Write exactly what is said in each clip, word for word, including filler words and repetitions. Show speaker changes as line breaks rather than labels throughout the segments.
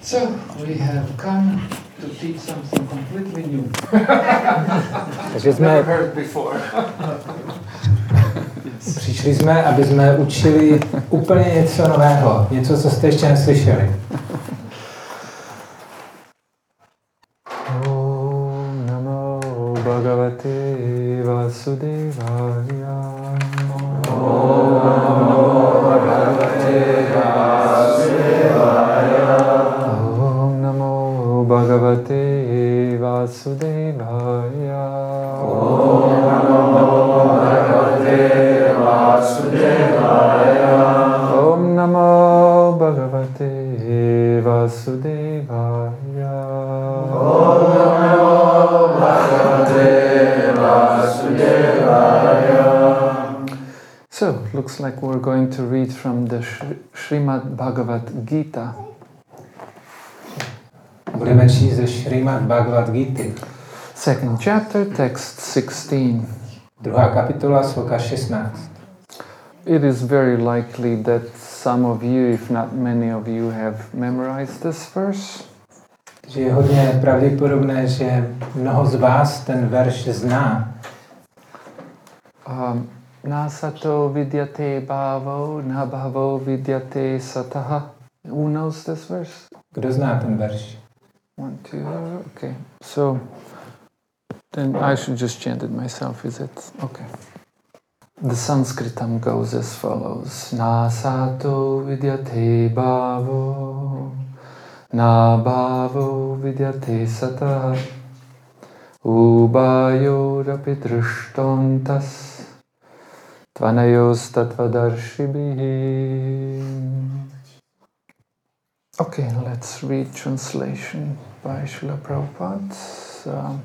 So, we have come to teach something completely new.
Takže jsme
Never heard before.
přišli jsme, aby jsme učili úplně něco nového, něco, co jste ještě neslyšeli. Om namo bhagavate vasudevaya. Om namo bhagavate vasudevaya. Om namo bhagavate vasudevaya. Om namo bhagavate vasudevaya. Om namo bhagavate vasudevaya. Om namo bhagavate vasudevaya. So, looks like we're going to read from the Srimad Bhagavad Gita. Budeme číst ze Srimad Bhagavad Gity.
Second chapter, text sixteen.
Druhá kapitola, sloka šestnáct.
It is very likely that some of you, if not many of you, have memorized this verse.
Že je hodně pravděpodobné, že mnoho z vás ten verš zná.
Um, Nasato vidyate bhavo, na bhavo vidyate sataha. Who knows this verse?
Kdo zná ten verš?
One, two, okay. So, then I should just chant it myself, is it? Okay. The Sanskritam goes as follows. Nasato vidyate bhavo, na bhavo vidyate sataha, ubayorapi drishtontas, tvanayos tattvadarshibhi. Okay, let's read translation by Srila Prabhupada. So,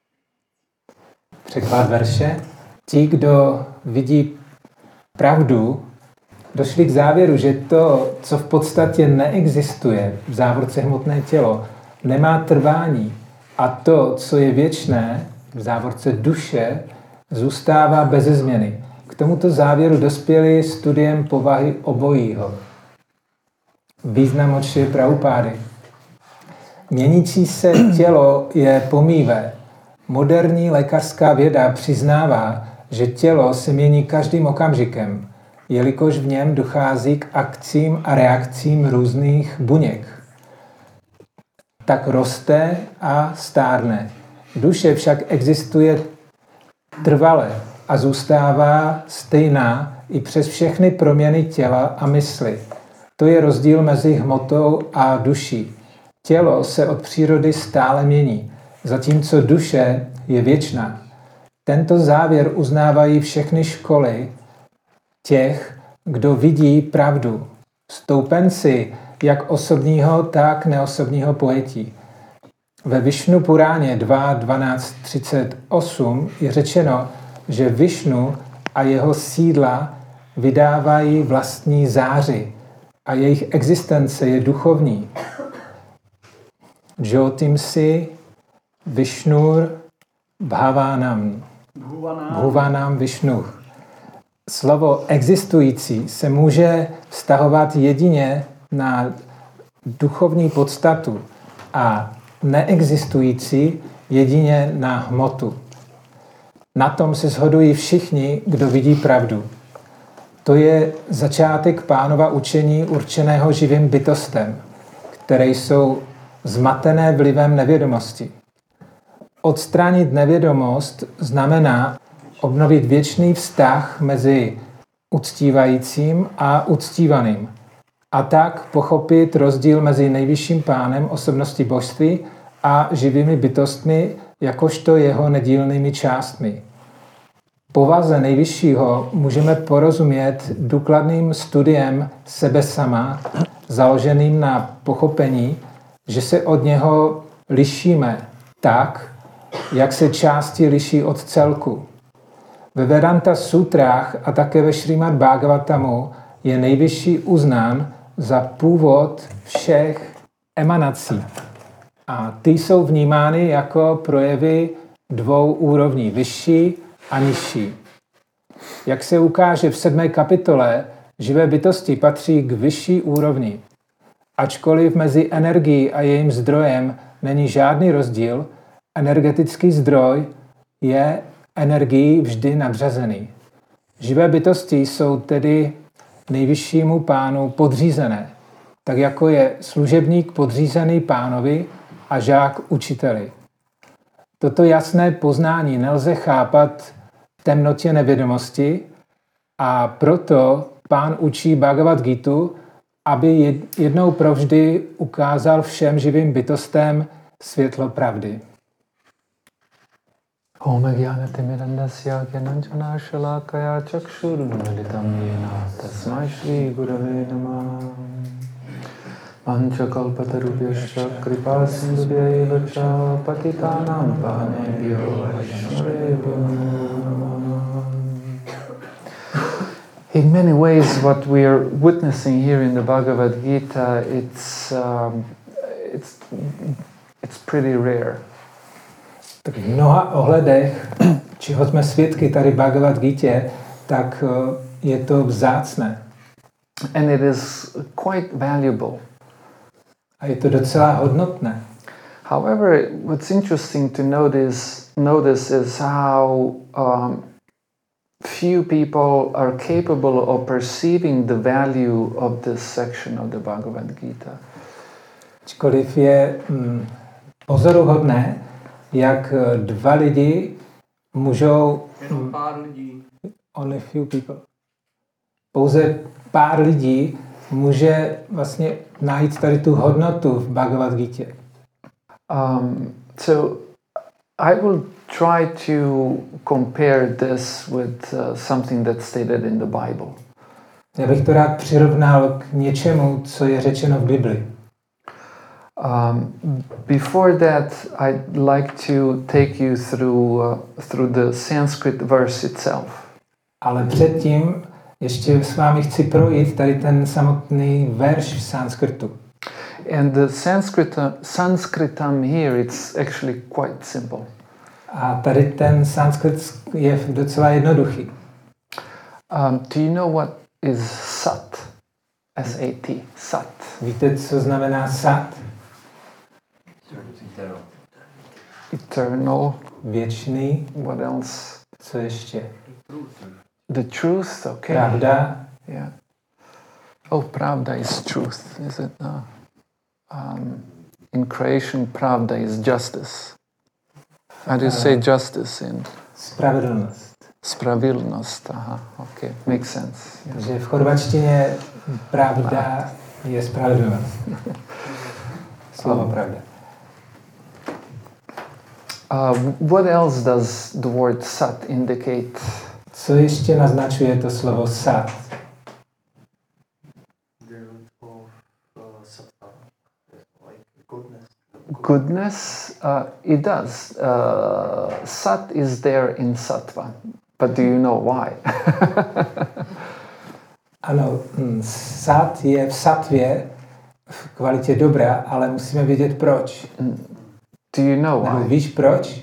Překlad verše. Ti, kdo vidí pravdu, došli k závěru, že to, co v podstatě neexistuje, v závorce hmotné tělo, nemá trvání a to, co je věčné, v závorce duše, zůstává beze změny. K tomuto závěru dospěli studiem povahy obojího. Význam od Šrily Prabhupády. Měnící se tělo je pomíjivé. Moderní lékařská věda přiznává, že tělo se mění každým okamžikem, jelikož v něm dochází k akcím a reakcím různých buněk. Tak roste a stárne. Duše však existuje trvale a zůstává stejná i přes všechny proměny těla a mysli. To je rozdíl mezi hmotou a duší. Tělo se od přírody stále mění, zatímco duše je věčná. Tento závěr uznávají všechny školy těch, kdo vidí pravdu. Stoupenci jak osobního, tak neosobního pojetí. Ve Višnu Puráně dva dvanáct třicet osm je řečeno, že Višnu a jeho sídla vydávají vlastní záři a jejich existence je duchovní. Jyotimsi Vishnur Bhavanam. Bhuvanam Vishnu. Slovo existující se může vztahovat jedině na duchovní podstatu a neexistující jedině na hmotu. Na tom se shodují všichni, kdo vidí pravdu. To je začátek Pánova učení určeného živým bytostem, které jsou zmatené vlivem nevědomosti. Odstranit nevědomost znamená obnovit věčný vztah mezi uctívajícím a uctívaným a tak pochopit rozdíl mezi nejvyšším pánem osobnosti božství a živými bytostmi jakožto jeho nedílnými částmi. Povaze nejvyššího můžeme porozumět důkladným studiem sebe sama, založeným na pochopení, že se od něho lišíme tak, jak se části liší od celku. Ve Vedanta sutrách a také ve Šrímad Bhagavatamu je nejvyšší uznán za původ všech emanací. A ty jsou vnímány jako projevy dvou úrovní, vyšší a nižší. Jak se ukáže v sedmé kapitole, živé bytosti patří k vyšší úrovni. Ačkoliv mezi energií a jejím zdrojem není žádný rozdíl, energetický zdroj je energií vždy nadřazený. Živé bytosti jsou tedy nejvyššímu pánu podřízené, tak jako je služebník podřízený pánovi a žák učiteli. Toto jasné poznání nelze chápat v temnotě nevědomosti a proto pán učí Bhagavad Gitu, aby jednou provždy ukázal všem živým bytostem světlo pravdy.
Om Jnanatimirandasya Gyananjana Shalakaya Chakshurunmilitam Yena Tasmai Shri Gurave Namah Panchakalpatarubhyascha Kripa Sindhubhyaiva Cha Patitanam Pavanebhyo Vaishnavebhyo Namah. In many ways, what we are witnessing here in the Bhagavad Gita, it's um, it's it's pretty rare.
Tak v mnoha ohledech, čeho jsme svědky tady v Bhagavad Gita, tak je to vzácné.
And it is quite valuable.
A je to docela hodnotné.
However, what's interesting to notice notice is how um, few people are capable of perceiving the value of this section of the Bhagavad Gita.
Ačkoliv je mm, pozoruhodné, jak dva lidi můžou...
Jenom pár lidí.
Only few people. Pouze pár lidí může vlastně najít tady tu hodnotu v Bhagavad Gita.
Um, so I will try to compare this with uh, something that's stated in the Bible.
Já bych to rád přirovnal k něčemu, co je řečeno v Bibli.
Um, before that, I'd like to take you through uh, through the Sanskrit verse itself.
Ale předtím ještě s vámi chci projít tady ten samotný verš v sanskritu.
And the Sanskritam, Sanskritam here, it's actually quite simple.
A tady ten sanskrit je docela jednoduchý.
Um, do you know what is Sat? S A T. Sat.
Víte, co znamená sat?
Eternal.
Věčný.
What else?
Co ještě?
The truth, okay.
Pravda.
Yeah. Oh, pravda is truth, is it? No. Um, in creation, pravda is justice. How do you say justice in?
Spravedlnost.
Spravedlnost, aha, okay, makes sense. Yeah.
Takže v chorvačtině pravda je spravedlnost. Slovo
Um,
pravda.
Uh, what else does the word sat indicate?
Co ještě naznačuje to slovo sat?
Goodness, uh, it does. Uh, sat is there in sattva, but do you know why?
Ano, sat je v satvě v kvalitě dobra, ale musíme vědět proč.
Do you know
Nebo
why?
víš proč?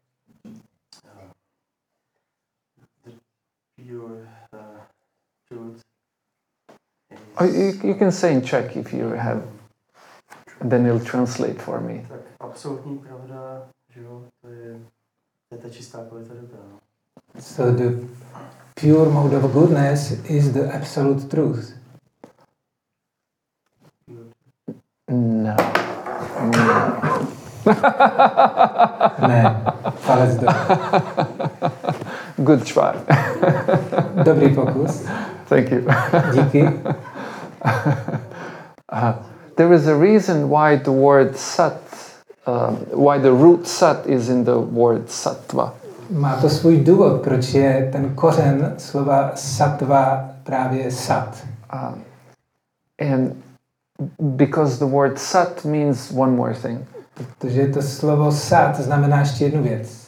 Oh, you, you can say in Czech if you have, then it'll translate for me.
Tak absolutní pravda, že jo, to je, to je ta čistá kvalita dobra. No.
So the pure mode of goodness is the absolute truth.
No. No.
Ne, palec do.
Good try.
Dobrý pokus.
Thank you.
Díky.
Uh, there is a reason why the word sat, um, why the root sat is in the word sattva.
Má to svůj důvod, proč je ten kořen slova sattva právě sat.
Um, and because the word sat means one more thing.
Protože to slovo sat znamená ještě jednu věc.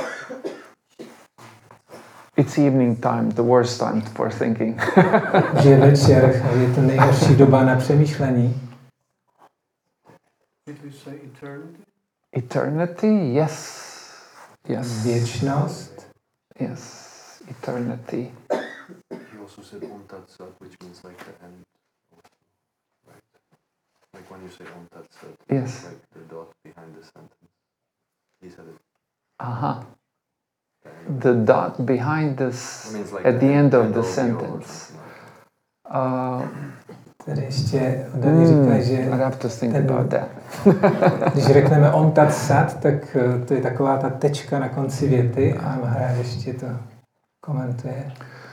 It's evening time, the worst time for thinking.
Že je večer, je to nejhorší doba na přemýšlení.
Did we say eternity?
Eternity, yes. Yes.
Věčnost.
Yes. Eternity.
He also said Om Tat Sat, which means like the end. Right? you say Om Tat Sat,
Yes.
like the dot behind the sentence. He said it.
Aha. The dot behind this
It means like
at the end of the
adverbial or
sentence.
something like
Uh,
Tady ještě Dani říká, že
I'd have to think
ten-
about that.
když řekneme Om Tat Sat, tak eh, to je taková ta tečka na konci věty a Maharaj ještě to komentuje.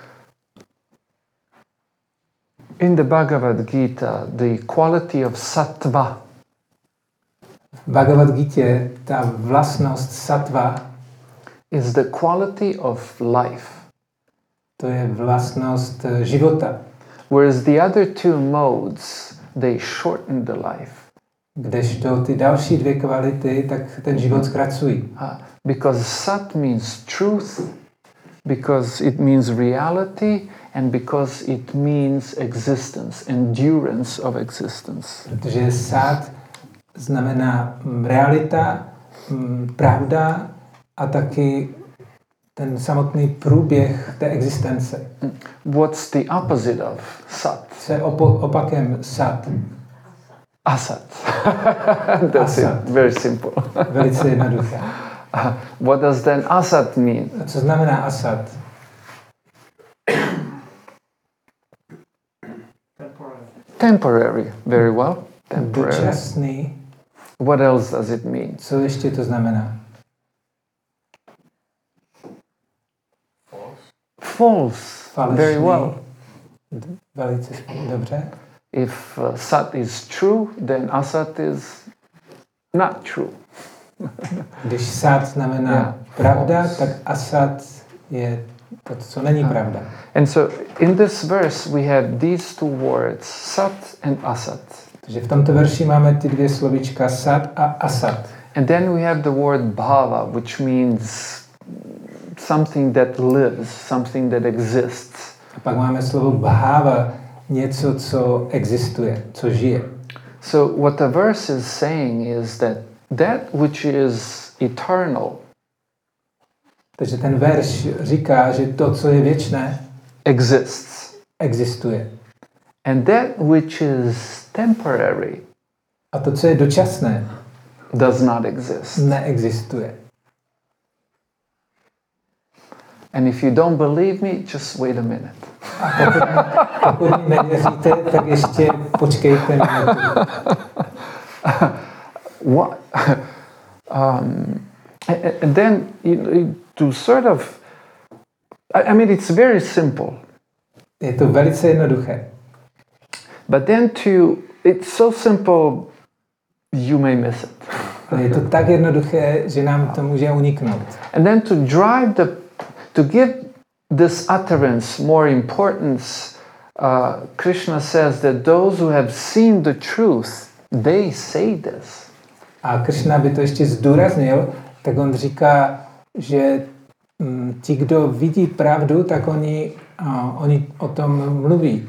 In the Bhagavad Gita, the quality of sattva
V Bhagavad Gita ta vlastnost sattva,
is the quality of life,
to je vlastnost eh, života,
whereas the other two modes, they shorten the life.
kdežto ty další dvě kvality, tak ten život zkracují.
Uh, because sat means truth, because it means reality, and because it means existence, endurance of existence.
Protože sát znamená mm, realita, mm, pravda a taky ten samotný průběh té existence.
What's the opposite of sat?
Co je opo- opakem sat?
Asat. That's
Asat.
it. Very simple.
Velice jednoduché.
Uh, what does then asat mean?
A co znamená asat?
Temporary.
Temporary. Very well. Temporary.
Dočasný.
What else does it mean?
Co ještě to znamená?
False.
Falešný.
Very well.
D- Velice dobře.
If uh, sat is true, then asat is not true.
Když sat znamená
Yeah.
pravda, tak asat je to, co není pravda.
And so in this verse we have these two words, sat and asat.
Takže v tomto verši máme ty dvě slovíčka sat a asat.
And then we have the word bhava, which means something that lives, something that exists.
A pak máme slovo bháva, něco, co existuje, co žije.
So what the verse is saying is that that which is eternal
Takže ten verš říká, že to, co je věčné,
exists.
existuje.
And that which is temporary
A to, co je dočasné,
does not exist.
neexistuje.
And if you don't believe me, just wait a minute.
A pokud, pokud mi nevěříte, tak ještě počkejte minutu.
What? um, and, and then you know, to sort of, I, I mean, it's very simple.
Je to velice jednoduché.
But then to, it's so simple, you may miss it.
Ale je to tak jednoduché, že nám to může uniknout.
And then to drive the, to give this utterance more importance, uh, Krishna says that those who have seen the truth, they say this.
A Krishna by to ještě zdůraznil, tak on říká, že mm, ti, kdo vidí pravdu, tak oni, uh, oni o tom mluví.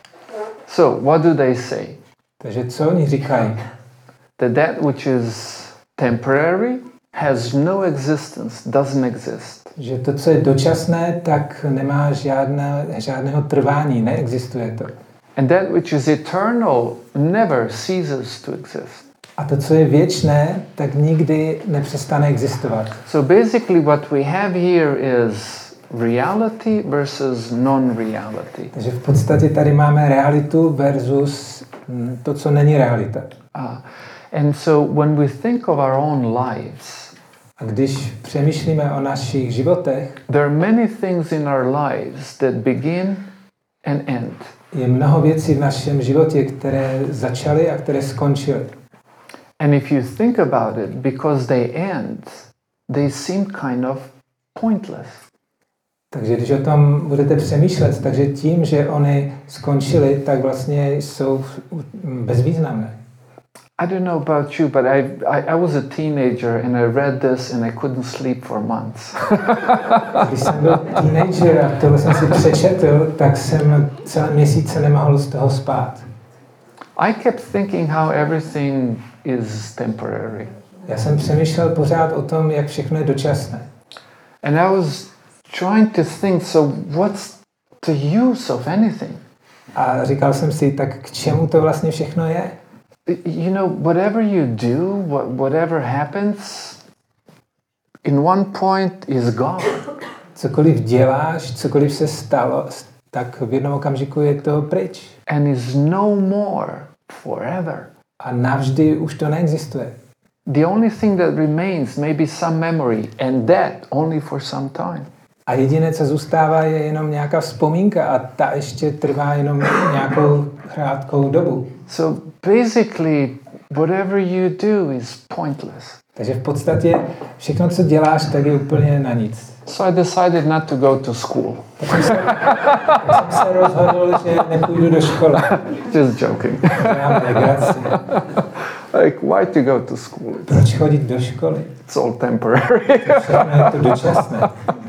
So what do they say?
Takže co oni říkají?
That that which is temporary has no existence, doesn't exist.
Že to, co je dočasné, tak nemá žádné, žádného trvání, neexistuje to.
And that which is eternal never ceases to exist.
A to, co je věčné, tak nikdy nepřestane existovat.
So basically what we have here is reality versus non-reality.
Takže v podstatě tady máme realitu versus mm, to, co není realita.
Uh, and so when we think of our own lives,
A když přemýšlíme o našich životech,
there are many things in our lives that begin and end.
je mnoho věcí v našem životě, které začaly a které skončily.
And if you think about it, because they end, they seem kind of pointless.
Takže když o tom budete přemýšlet, takže tím, že oni skončily, tak vlastně jsou bezvýznamné.
I don't know about you, but I, I, I was a teenager and I read this and I couldn't sleep for months.
Když jsem byl teenager a tohle jsem si přečetl, tak jsem celé měsíce nemohl z toho spát.
I kept thinking how everything is temporary.
Já jsem přemýšlel pořád o tom, jak všechno je dočasné.
And I was trying to think, so what's the use of anything?
A říkal jsem si, tak k čemu to vlastně všechno je?
you know, whatever you do, what, whatever happens, in one point is gone.
Cokoliv děláš, cokoliv se stalo, tak v jednom okamžiku je to pryč.
And is no more forever.
A navždy už to neexistuje.
The only thing that remains may be some memory, and that only for some time.
A jediné, co zůstává, je jenom nějaká vzpomínka a ta ještě trvá jenom nějakou krátkou dobu.
So basically, whatever you do is pointless.
Takže v podstatě všechno, co děláš, tak je úplně na nic.
So I decided not to go to school.
Tak jsem se, tak jsem se rozhodl, že nepůjdu do školy.
Just joking.
Já legraci.
Like, why to go to school? It's,
Proč chodit do školy?
it's all temporary.
Všechno je to dočasné.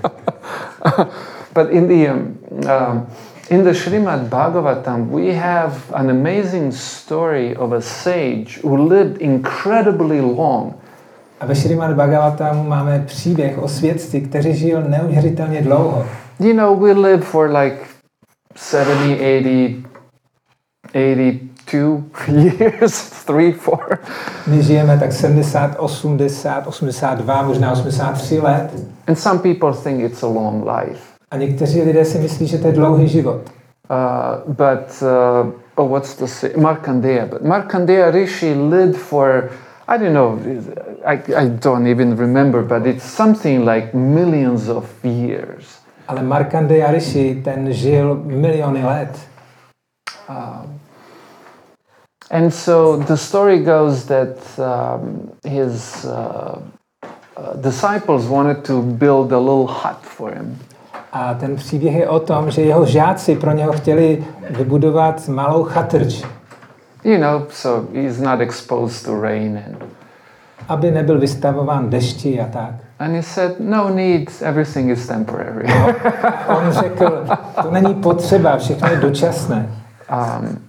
But in the um, um, in the Srimad Bhagavatam, we have an amazing story of a sage who lived incredibly long.
A ve Srimad Bhagavatamu máme příběh o svědci, který žil neuvěřitelně dlouho.
You know, we live for like seventy, eighty, eighty-two years, three, four.
My žijeme tak sedmdesát, osmdesát, osmdesát dva, možná osmdesát tři let.
And some people think it's a long life.
A někteří lidé si myslí, že to je dlouhý život.
Uh, but, uh, oh, what's the say? Markandeya. But Markandeya Rishi lived for, I don't know, I, I don't even remember, but it's something like millions of years.
Ale Markandeya Rishi, ten žil miliony let.
Um, and so the story goes that um, his uh, uh, disciples wanted to build a little hut for him.
A ten příběh je o tom, že jeho žáci pro něho chtěli vybudovat malou chatrč,
You know, so he's not exposed to rain. And,
aby nebyl vystavován dešti a tak.
and he said, no need, everything is temporary.
A on řekl, to není potřeba, všechno je dočasné.
Um,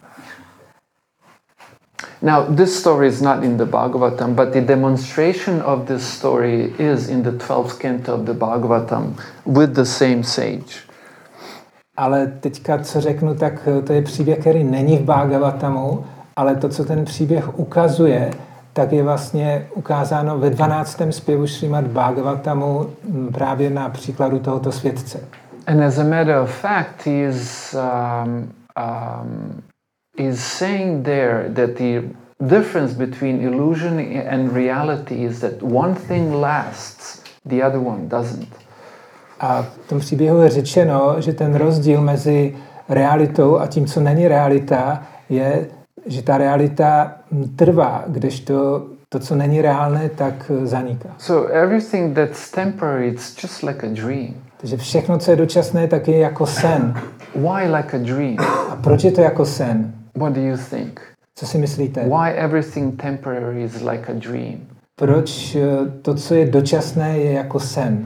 now, this story is not in the Bhagavatam, but the demonstration of this story is in the twelfth canto of the Bhagavatam with the same sage.
Ale teďka, co řeknu, tak to je příběh, který není v Bhagavatamu, ale to, co ten příběh ukazuje, tak je vlastně ukázáno ve dvanáctém zpěvu Šrimad Bhagavatamu právě na příkladu tohoto svědce.
And as a matter of fact, he is um, um, is saying there that the difference between illusion and reality is that one thing lasts, the other one doesn't.
A v tom příběhu je řečeno, že ten rozdíl mezi realitou a tím, co není realita, je, že ta realita trvá, kdežto to, co není reálné, tak zaniká.
So everything that's temporary, it's just like a dream.
Takže všechno, co je dočasné, tak je jako sen.
Why like a dream?
A proč je to jako sen?
What do you think?
Co si myslíte?
Why everything temporary is like a dream?
Proč to, co je dočasné, je jako sen?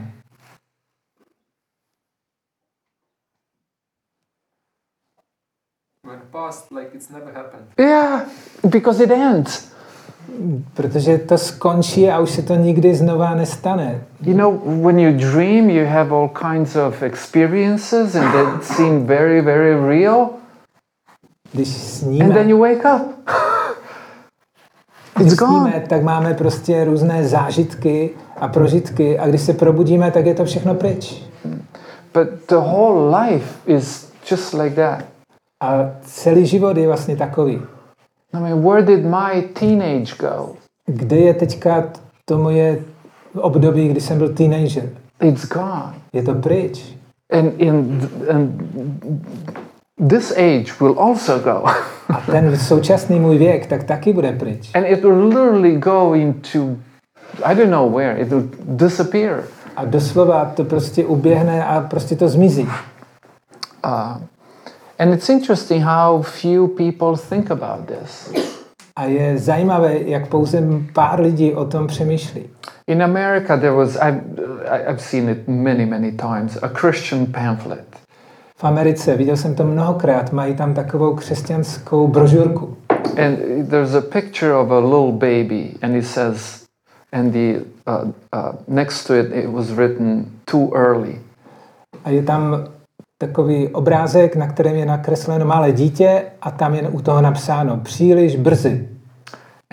When past, like it's never happened.
Yeah, because it ends.
Protože to skončí a už se to nikdy znova nestane.
You know, when you dream, you have all kinds of experiences and they seem very, very real.
Když
And then
sníme,
you wake up.
když
It's gone.
sníme, tak máme prostě různé zážitky a prožitky a když se probudíme, tak je to všechno pryč.
But the whole life is just like that.
A celý život je vlastně takový.
I mean, where did my teenage go?
Kde je teďka to moje období, kdy jsem byl teenager?
It's gone.
Je to pryč.
And in and this age will also go.
A ten současný můj věk, tak taky bude pryč.
And it will literally go into, I don't know where, it will disappear.
A doslova to prostě uběhne a prostě to zmizí.
Uh, and it's interesting how few people think about this.
A je zajímavé, jak pouze pár lidí o tom přemýšlí.
In America, there was, I've, I've seen it many, many times, a Christian pamphlet.
V Americe, viděl jsem to mnohokrát, mají tam takovou křesťanskou brožurku.
And there's a picture of a little baby, and it says, and the uh, uh, next to it, it was written too early.
A je tam takový obrázek, na kterém je nakresleno malé dítě a tam je u toho napsáno příliš brzy.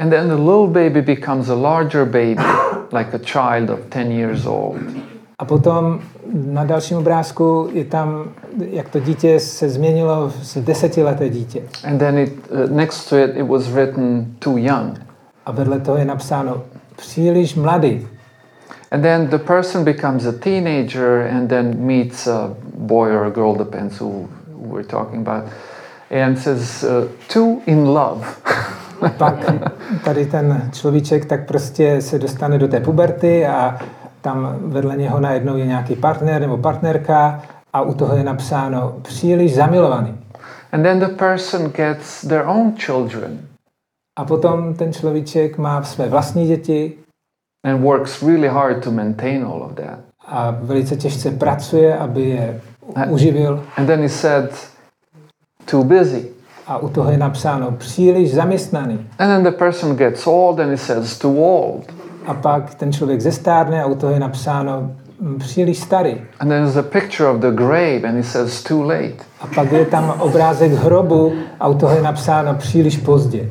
And then the little baby becomes a larger baby, like a child of ten years old.
A potom na dalším obrázku je tam, jak to dítě se změnilo z desetileté dítě.
And then it, uh, next to it, it was written too young.
A vedle toho je napsáno příliš mladý.
And then the person becomes a teenager and then meets a boy or a girl, depends who, who we're talking about, and says, uh, too in love.
Pak tady ten človíček tak prostě se dostane do té puberty a tam vedle něho najednou je nějaký partner nebo partnerka a u toho je napsáno příliš zamilovaný.
And then the person gets their own children.
A potom ten človíček má své vlastní děti
and works really hard to maintain all of that.
a velice těžce pracuje, aby je uživil.
And then he said, too busy.
A u toho je napsáno příliš zaměstnaný.
And then the person gets old and he says, too old.
A pak ten člověk zestárne a u toho je napsáno příliš starý.
And then there's a picture of the grave and he says, too late.
A pak je tam obrázek hrobu a u toho je napsáno příliš pozdě.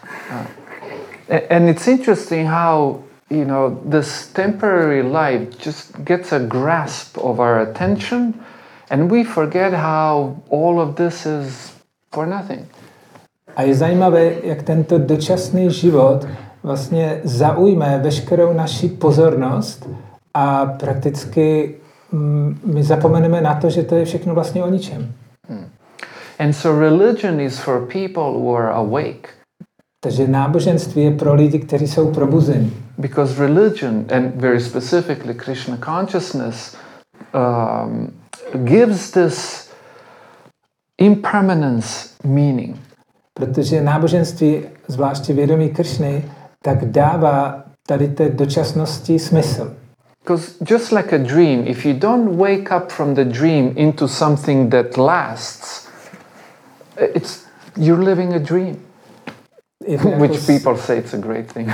And it's interesting how, you know, this temporary life just gets a grasp of our attention and we forget how all of this is for nothing.
A je zajímavé, jak tento dočasný život vlastně zaujme veškerou naši pozornost a prakticky mm, my zapomeneme na to, že to je všechno vlastně o ničem.
Hmm. And so religion is for people who are awake.
Takže náboženství je pro lidi, kteří jsou probuzení.
Because religion, and very specifically Krishna consciousness, um, gives this impermanence meaning.
Protože náboženství, zvláště vědomí Kršny, tak dává tady té dočasnosti smysl.
Because just like a dream, if you don't wake up from the dream into something that lasts, it's you're living a dream. Which people say it's a great thing.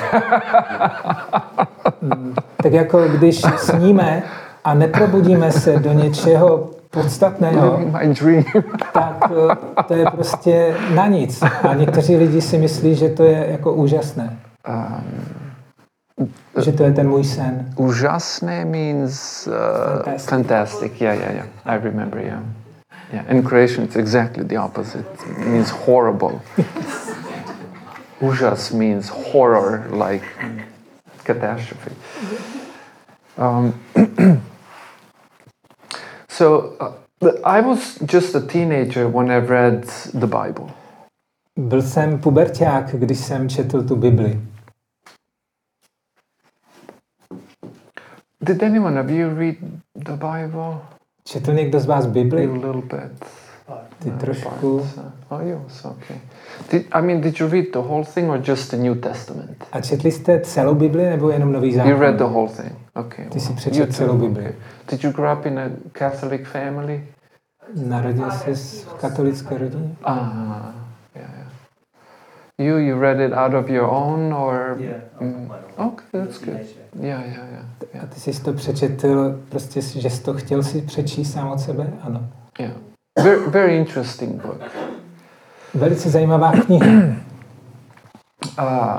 Tak jako když sníme a neprobudíme se do něčeho podstatného,
my dream.
tak to je prostě na nic. A někteří lidi si myslí, že to je jako úžasné. Um, že to je ten můj sen.
Úžasné means uh,
fantastic.
fantastic. Yeah, yeah, yeah. I remember, yeah. Yeah. In Croatian, it's exactly the opposite. It means horrible. Úžas means horror, like catastrophe. Um, so uh, I was just a teenager when I read the Bible.
Byl jsem puberťák, když jsem četl tu Bibli.
Did anyone of you read the Bible?
Četl někdo z vás Bibli?
A little bit.
Ty trošku.
Oh, yes, okay. Did, I mean, did you read the whole thing or just the New Testament?
A četli jste celou Bibli nebo jenom Nový zákon?
You read the whole thing. Okay.
Ty si přečetl celou Bibli.
Okay. Did you grow up in a Catholic family?
Narodil jsi v katolické rodině?
Ah, yeah, yeah. You you read it out of your own or?
Yeah.
Mm, okay, that's good. Yeah, yeah, yeah, yeah.
A ty jsi to přečetl, prostě, že jsi to chtěl si přečíst sám od sebe? Ano.
Yeah. Very, very interesting book.
Velice zajímavá kniha.
um, uh,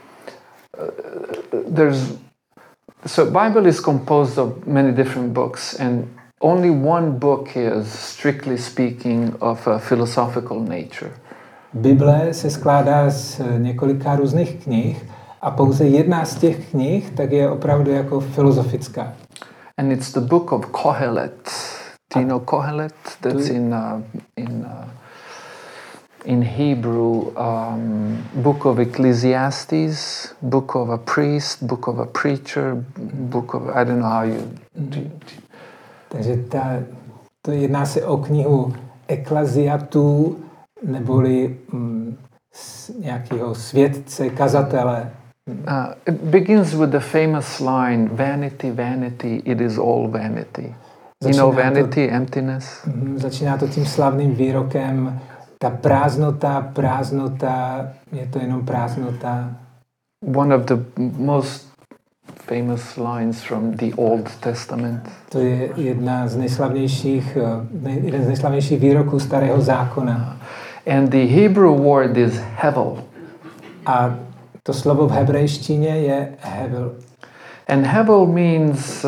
there's so Bible is composed of many different books, and only one book is, strictly speaking, of a philosophical nature.
Bible se skládá z několika různých knih a pouze jedna z těch knih tak je opravdu jako filozofická.
And it's the book of Kohelet. Do you know Kohelet? That's in uh, in uh, in Hebrew, um, book of Ecclesiastes, book of a priest, book of a preacher, book of I don't know how you. Do, do.
Takže ta, to jedná se o knihu Eklesiatů neboli mm, nějakého svědce, kazatele.
Uh, it begins with the famous line, vanity, vanity, it is all vanity. You know vanity, to, emptiness?
Mm, začíná to tím slavným výrokem, ta prázdnota, prázdnota, je to jenom prázdnota.
One of the most famous lines from the Old Testament.
To je jedna z nejslavnějších, jeden z nejslavnějších výroků Starého zákona.
And the Hebrew word is hevel.
A to slovo v hebrejštině je hevel.
And hevel means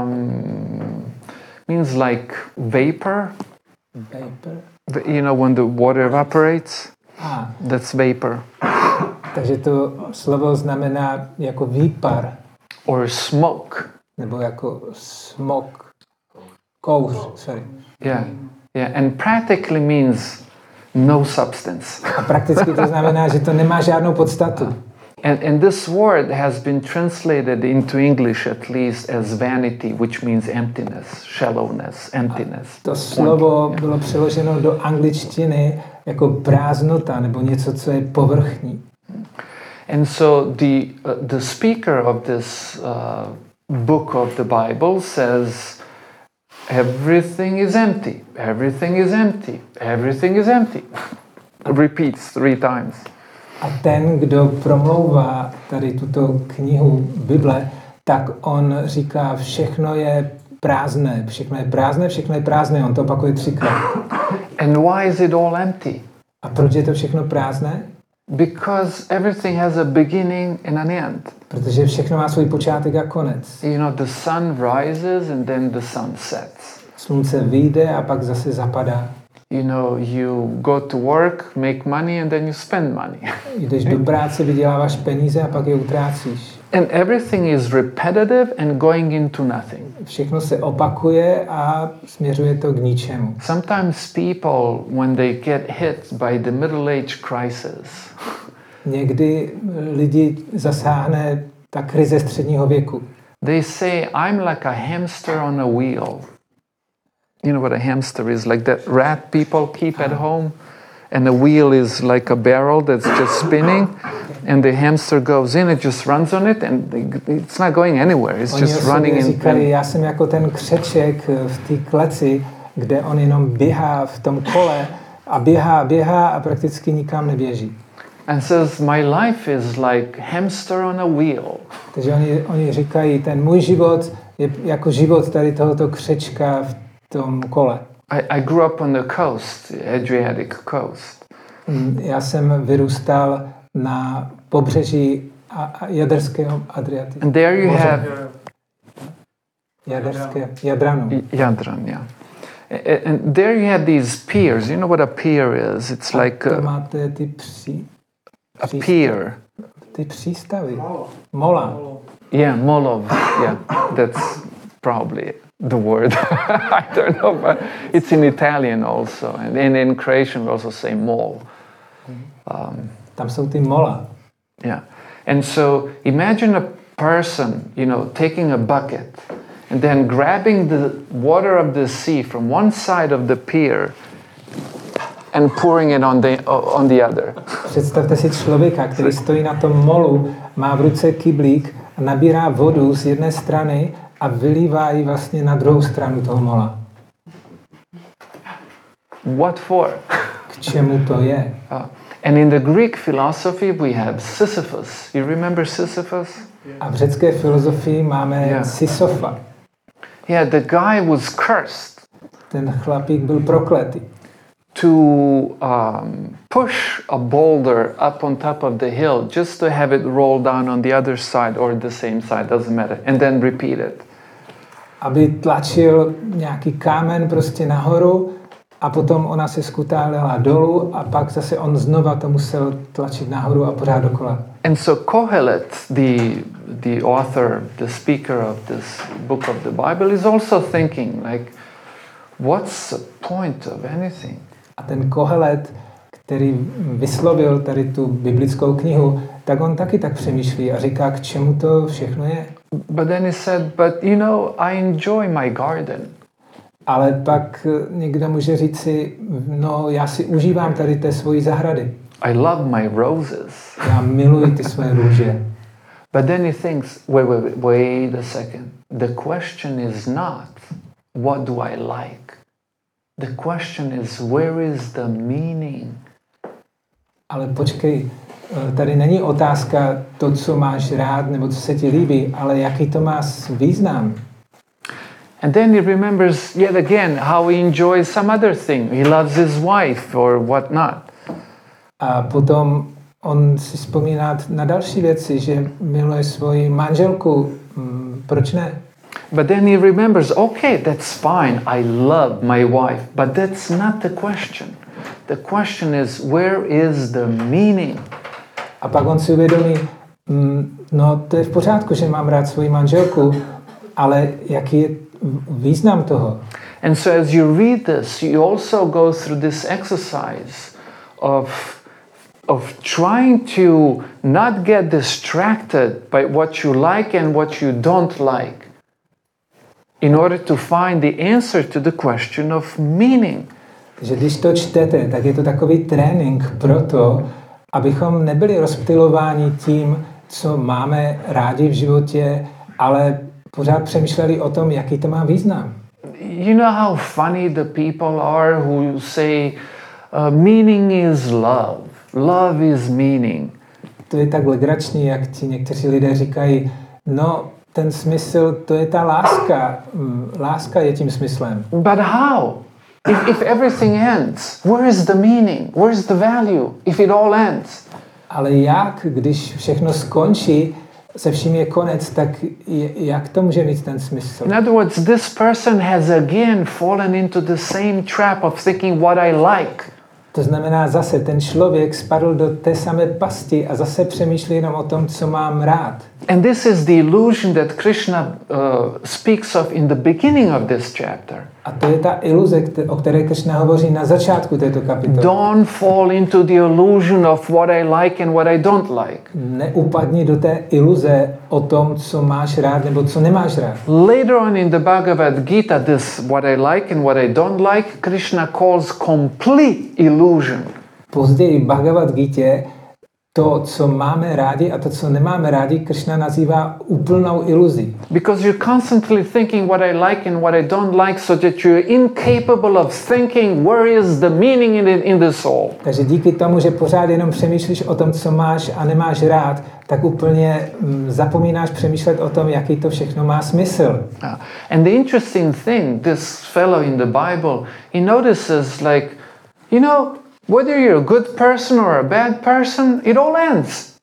um, means like vapor.
Vapor.
You know, when the water evaporates,
Ah,
that's vapor.
takže to slovo znamená jako výpar,
Or smoke.
nebo jako smog, kouř, sorry.
Yeah, yeah. And practically means no substance.
A prakticky to znamená, že to nemá žádnou podstatu.
And, and this word has been translated into English at least as vanity, which means emptiness, shallowness, emptiness.
To slovo bylo přeloženo do angličtiny jako prázdnota nebo něco, co je povrchní.
And so the uh, the speaker of this uh, book of the Bible says, everything is empty, everything is empty, everything is empty. Repeats three times.
A ten, kdo promlouvá tady tuto knihu Bible, tak on říká, všechno je prázdné, všechno je prázdné, všechno je prázdné. On to opakuje třikrát.
And why is it all empty?
A proč je to všechno prázdné?
Because everything has a beginning and an end.
Protože všechno má svůj počátek a konec.
You know, the sun rises and then the sun sets.
Slunce vyjde a pak zase zapadá.
You know, you go to work, make money, and then you spend money.
Jdeš do práce, vyděláváš peníze a pak je utrácíš.
And everything is repetitive and going into nothing.
Všechno se opakuje a směřuje to k ničemu.
Sometimes people, when they get hit by the middle age crisis,
Někdy lidi zasáhne ta krize středního věku.
they say, I'm like a hamster on a wheel. You know what a hamster is? Like that rat people keep at home. And the wheel is like a barrel that's just spinning. And the hamster goes in, it just runs on it, and it's not going anywhere. It's
Oni
just running in.
říkají, já jsem jako ten křeček v té kleci, kde on jenom běhá v tom kole a běhá, běhá a prakticky nikam neběží.
And says, my life is like hamster on a wheel.
Takže oni, oni říkají, ten můj život je jako život tady tohoto křečka v tom kole.
I, I grew up on the coast, the Adriatic coast.
Já jsem vyrůstal na pobřeží a, a jaderského Adriatiku.
And there you
Moře.
have
Jaderské, Jadranu.
Jadran, yeah. A- And there you have these piers. You know what a pier is? It's like
To
a,
máte ty pří,
a pier.
ty přístavy.
Molo.
Mola.
Molo.
Yeah, molov. Yeah, that's probably the word. I don't know, but it's in Italian also. And in, in Croatian we also say mol. Um,
Tam jsou ty mola.
Yeah. And so imagine a person, you know, taking a bucket and then grabbing the water of the sea from one side of the pier and pouring it on the on the other.
Představte si člověka, který stojí na tom molu, má v ruce kyblík a nabírá vodu z jedné strany a vylívá ji vlastně na druhou stranu toho mola.
What for?
K čemu to je?
Uh, and in the Greek philosophy we have Sisyphus. You remember Sisyphus?
A v řecké filozofii máme
Yeah.
Sisyfa.
Yeah, the guy was cursed
Ten chlapík byl prokletý.
to um, push a boulder up on top of the hill just to have it roll down on the other side or the same side, doesn't matter, and then repeat it.
Aby tlačil nějaký kámen prostě nahoru a potom ona se skutálela dolů a pak zase on znova to musel tlačit nahoru a pořád dokola.
And so Kohelet, the, the author, the speaker of this book of the Bible, is also thinking, like, what's the point of anything?
A ten Kohelet, který vyslovil tady tu biblickou knihu, tak on taky tak přemýšlí a říká, k čemu to všechno je.
But then he said, but you know, I enjoy my garden.
Ale pak někdo může říci, no já si užívám tady té svojí zahrady.
I love my roses.
Já miluji ty svoje růže.
But then he thinks, wait, wait, wait, wait a second. The question is not, what do I like? The question is, where is the meaning?
Ale počkej, tady není otázka to, co máš rád, nebo co se ti líbí, ale jaký to má význam.
And then he remembers yet again how he enjoys some other thing. He loves his wife or whatnot.
A potom on si vzpomíná na další věci, že miluje svoji manželku. Hmm, proč ne?
But then he remembers, okay, that's fine, I love my wife, but that's not the question. The question is, where is the meaning?
A pak on si uvědomí, mm, no to je v pořádku, že mám rád svoji manželku, ale jaký je význam toho?
And so as you read this, you also go through this exercise of, of trying to not get distracted by what you like and what you don't like, in order to find the answer to the question of meaning.
Že když to čtete, tak je to takový trénink pro to, abychom nebyli rozptylováni tím, co máme rádi v životě, ale pořád přemýšleli o tom, jaký to má význam.
You know how funny the people are who say uh, meaning is love. Love is meaning.
To je tak legrační, jak ti někteří lidé říkají, no ten smysl, to je ta láska. Láska je tím smyslem.
But how? If, if everything ends, where is the meaning? Where is the value? If it all ends?
Ale jak, když všechno skončí, se vším je konec, tak jak to může mít ten smysl?
In other words, this person has again fallen into the same trap of thinking what I like.
To znamená zase, ten člověk spadl do té samé pasti a zase přemýšlí jenom o tom, co mám rád.
And this is the illusion that Krishna uh, speaks of in the beginning of this chapter.
A to je ta iluze, o které Krishna hovoří na začátku této kapitoly.
Don't fall into the illusion of what I like and what I don't like.
Neupadni do té iluze o tom, co máš rád nebo co nemáš rád.
Later on in the Bhagavad Gita, this what I like and what I don't like, Krishna calls complete illusion.
Později v Bhagavad Gitě to, co máme rádi a to, co nemáme rádi, Krishna nazývá úplnou iluzí.
Because you're constantly thinking what I like and what I don't like, so that you're incapable of thinking where is the meaning in, it, in the soul.
Takže díky tomu, že pořád jenom přemýšlíš o tom, co máš a nemáš rád, tak úplně mm, zapomínáš přemýšlet o tom, jaký to všechno má smysl.
Uh, and the interesting thing, this fellow in the Bible, he notices like, you know, whether you're a good person or a bad person, it all ends.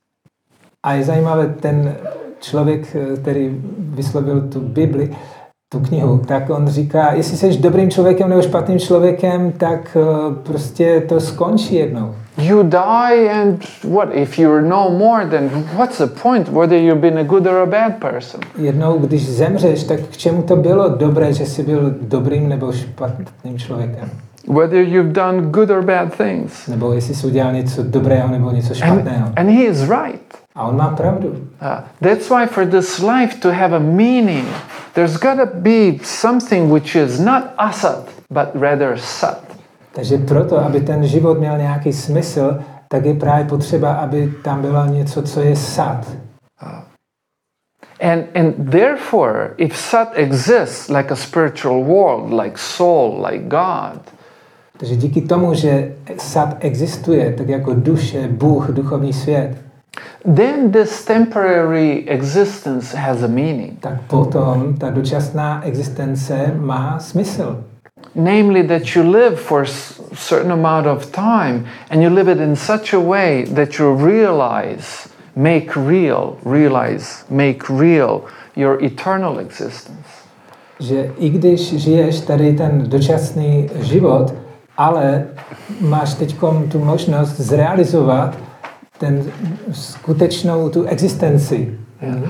A je zajímavé, ten člověk, který vyslovil tu Bibli, tu knihu, tak on říká, jestli jsi dobrým člověkem nebo špatným člověkem, tak uh, prostě to skončí jednou.
You die and what, if you're no more, then what's the point whether you've been a good or a bad person?
Jednou, když zemřeš, tak k čemu to bylo dobré, že jsi byl dobrým nebo špatným člověkem?
Whether you've done good or bad things.
Nebo jestli jsi udělal něco dobrého nebo něco špatného.
And, and he is right.
A on má pravdu.
Uh, that's why for this life to have a meaning, there's got to be something which is not asat, but rather sat.
Takže proto, aby ten život měl nějaký smysl, tak je právě potřeba, aby tam bylo něco, co je sat.
Uh, and, and therefore, if sat exists like a spiritual world, like soul, like God,
takže díky tomu, že sat existuje, tak jako duše, Bůh, duchovní svět,
then this temporary existence has a meaning.
Tak potom ta dočasná existence má smysl.
Namely that you live for a certain amount of time and you live it in such a way that you realize, make real, realize, make real your eternal existence.
Že i když žiješ tady ten dočasný život, ale máš teďkom tu možnost zrealizovat ten skutečnou tu existenci.
Yeah.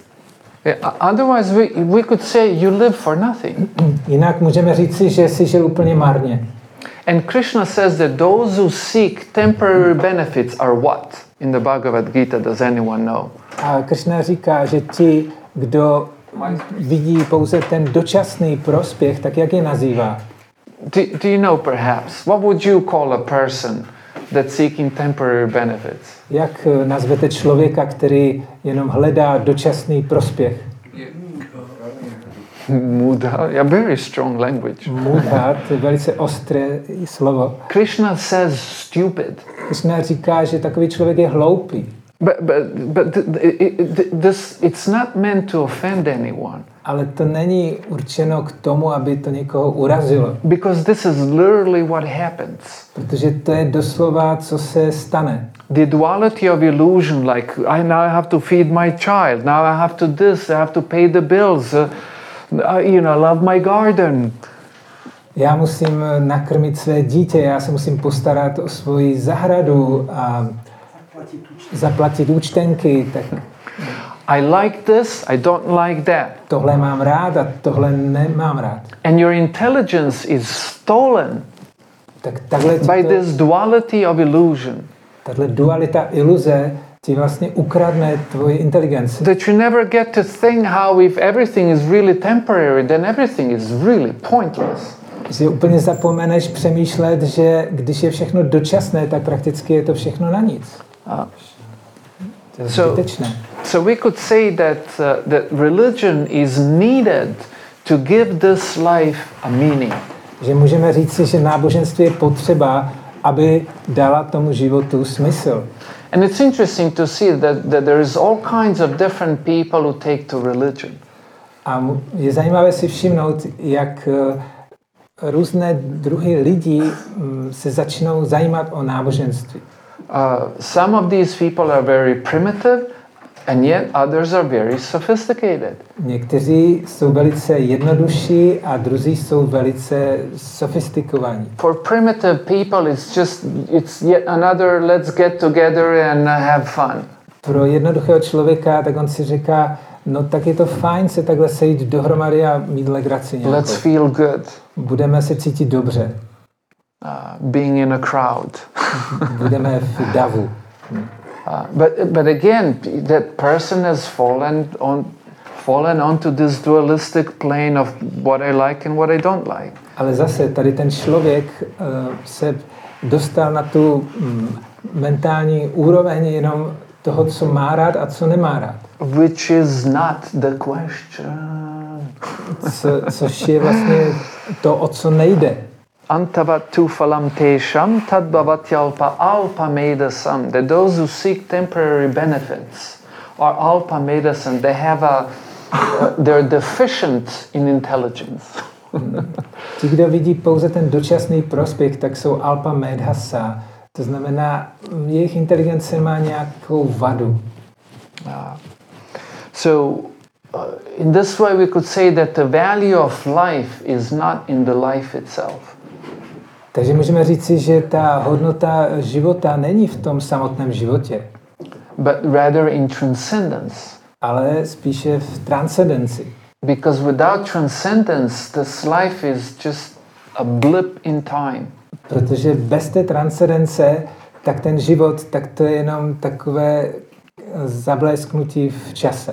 Yeah, otherwise we, we could say you live for nothing.
Jinak můžeme říci, že jsi žil úplně marně.
And Krishna says that those who seek temporary benefits are what? In the Bhagavad Gita, does anyone know?
A Krishna říká, že ti, kdo vidí pouze ten dočasný prospěch, tak jak je nazývá?
Do, do you know perhaps? What would you call a person that's seeking temporary benefits?
Jak nazvete člověka, který jenom hledá dočasný prospěch?
Mudha, a very strong language.
Mudha, to je velice ostré slovo.
Krishna says stupid.
Krishna říká, že takový člověk je hloupý.
But, but, but it, it, this, it's not meant to offend anyone.
Ale to není určeno k tomu, aby to někoho urazilo.
Because this is literally what happens.
Protože to je doslova, co se stane.
the duality of illusion, like I now have to feed my child, now I have to this, I have to pay the bills, uh, uh, you know, love my garden.
Já musím nakrmit své dítě, já se musím postarat o svoji zahradu a zaplatit účtenky. Tak
I like this, I don't like that.
tohle mám rád a tohle nemám rád.
And your intelligence is stolen
Tak takhle
by
to,
this duality of illusion.
tahle dualita iluze ti vlastně ukradne tvoji inteligenci.
That you never get to think how if everything is really temporary, then everything is really pointless.
Že úplně zapomeneš přemýšlet, že když je všechno dočasné, tak prakticky je to všechno na nic.
Uh,
To je
So-
zbytečné.
so we could say that uh, that religion is needed to give this life a meaning.
Že můžeme říci, že náboženství je potřeba, aby dala tomu životu smysl.
And it's interesting to see that, that there is all kinds of different people who take to religion.
A mu- je zajímavé si všimnout, jak eh, různé druhy lidí mm, se začnou zajímat o náboženství.
Uh, some of these people are very primitive, and yet others are very sophisticated.
Někteří jsou velice jednodušší a druzí jsou velice sofistikovaní.
For primitive people, it's just it's yet another let's get together and uh, have fun.
Pro jednoduchého člověka, tak on si říká, no tak je to fajn se takhle sejít dohromady a mít legraci nějakou.
Let's feel good,
Budeme se cítit dobře.
uh, being in a crowd.
Budeme v davu.
Uh, but but again, that person has fallen on fallen onto this dualistic plane of what I like and what I don't like.
Ale zase tady ten člověk uh, se dostal na tu mm, mentální úroveň jenom toho, co má rád a co nemá rád.
Which is not the question.
Co, což je vlastně to, o co nejde.
Antavatu phalam tesham tadbhavatyalpa alpa medasam. That those who seek temporary benefits are alpa medasam. They have a, uh, they're deficient in intelligence.
Ti, kdo vidí pouze ten dočasný prospěch, tak jsou alpa medhasa. To znamená, jejich inteligence má nějakou vadu.
Uh, so, uh, in this way, we could say that the value of life is not in the life itself.
Takže můžeme říci, že ta hodnota života není v tom samotném životě,
But rather in transcendence.
ale spíše v transcendenci.
Because without transcendence, this life is just a blip in time.
Protože bez té transcendence, tak ten život, tak to je jenom takové zablesknutí v čase.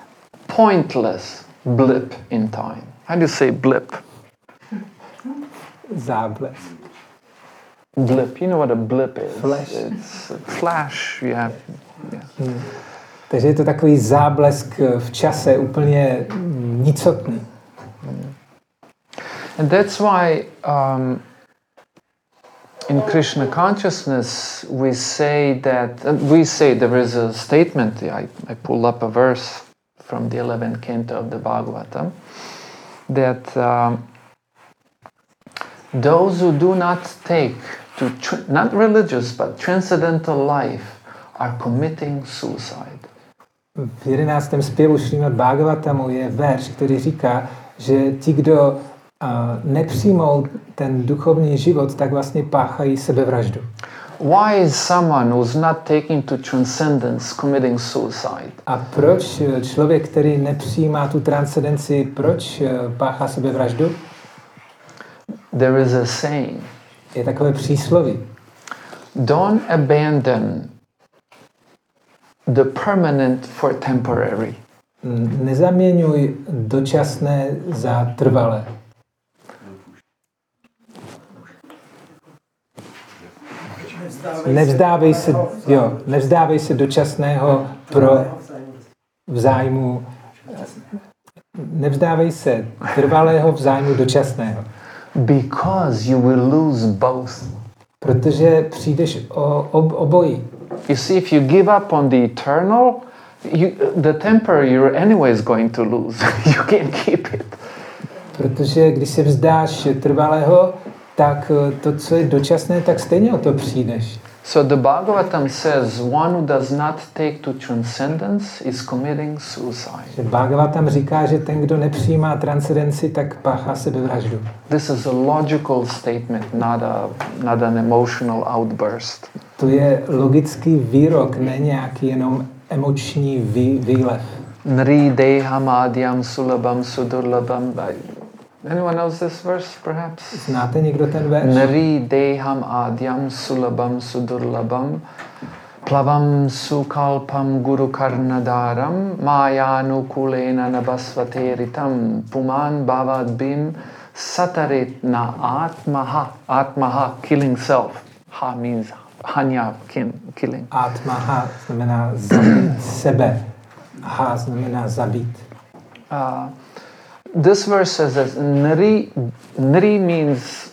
Pointless blip in time. How do you say blip?
Záblesk.
Blip. You know what a blip is?
Flash.
It's a flash. You have. Yeah.
Hmm. Takže je to takový záblesk v čase, úplně nicotný.
And that's why um, in Krishna consciousness we say that uh, we say there is a statement. I, I pulled up a verse from the eleventh canto of the Bhagavatam that um, those who do not take to tr- not religious but transcendental life are committing suicide.
V jedenáctém zpěvu Šrímad Bhagavatamu je verš, který říká, že ti, kdo uh, nepřijmou ten duchovní život, tak vlastně páchají sebevraždu.
Why is someone who's not taking to transcendence committing suicide?
A proč člověk, který nepřijímá tu transcendenci, proč páchá sebevraždu?
There is a saying.
Je takové přísloví.
Don't abandon the permanent for temporary.
Nezaměňuj dočasné za trvalé. Nevzdávej se, jo, nevzdávej se dočasného pro v zájmu, nevzdávej se trvalého v zájmu dočasného.
Because you will lose both.
Protože přijdeš o ob, obojí.
You see, if you give up on the eternal, you, the temporary you're anyways going to lose. You can't keep it.
Protože když se vzdáš trvalého, tak to, co je dočasné, tak stejně o to přijdeš.
So the Bhagavatam says one who does not take to transcendence is committing suicide.
Že Bhagavatam říká, že ten, kdo nepřijímá transcendenci, tak páchá sebevraždu.
This is a logical statement, not a not an emotional outburst.
To je logický výrok, ne nějaký jenom emoční vý, výlev.
Nri deham adyam sulabam sudurlabam. Anyone knows this verse, perhaps?
Znáte někdo ten verš?
Nri deham adyam sulabam sudurlabam plavam sukalpam guru karnadaram mayanu kulena nabasvateritam puman bhavad bim satarit na atmaha. Atmaha, killing self. Ha means hanya, killing.
Atmaha znamená zabít sebe. Ha znamená zabít.
Uh, this verse says that Nri, Nri means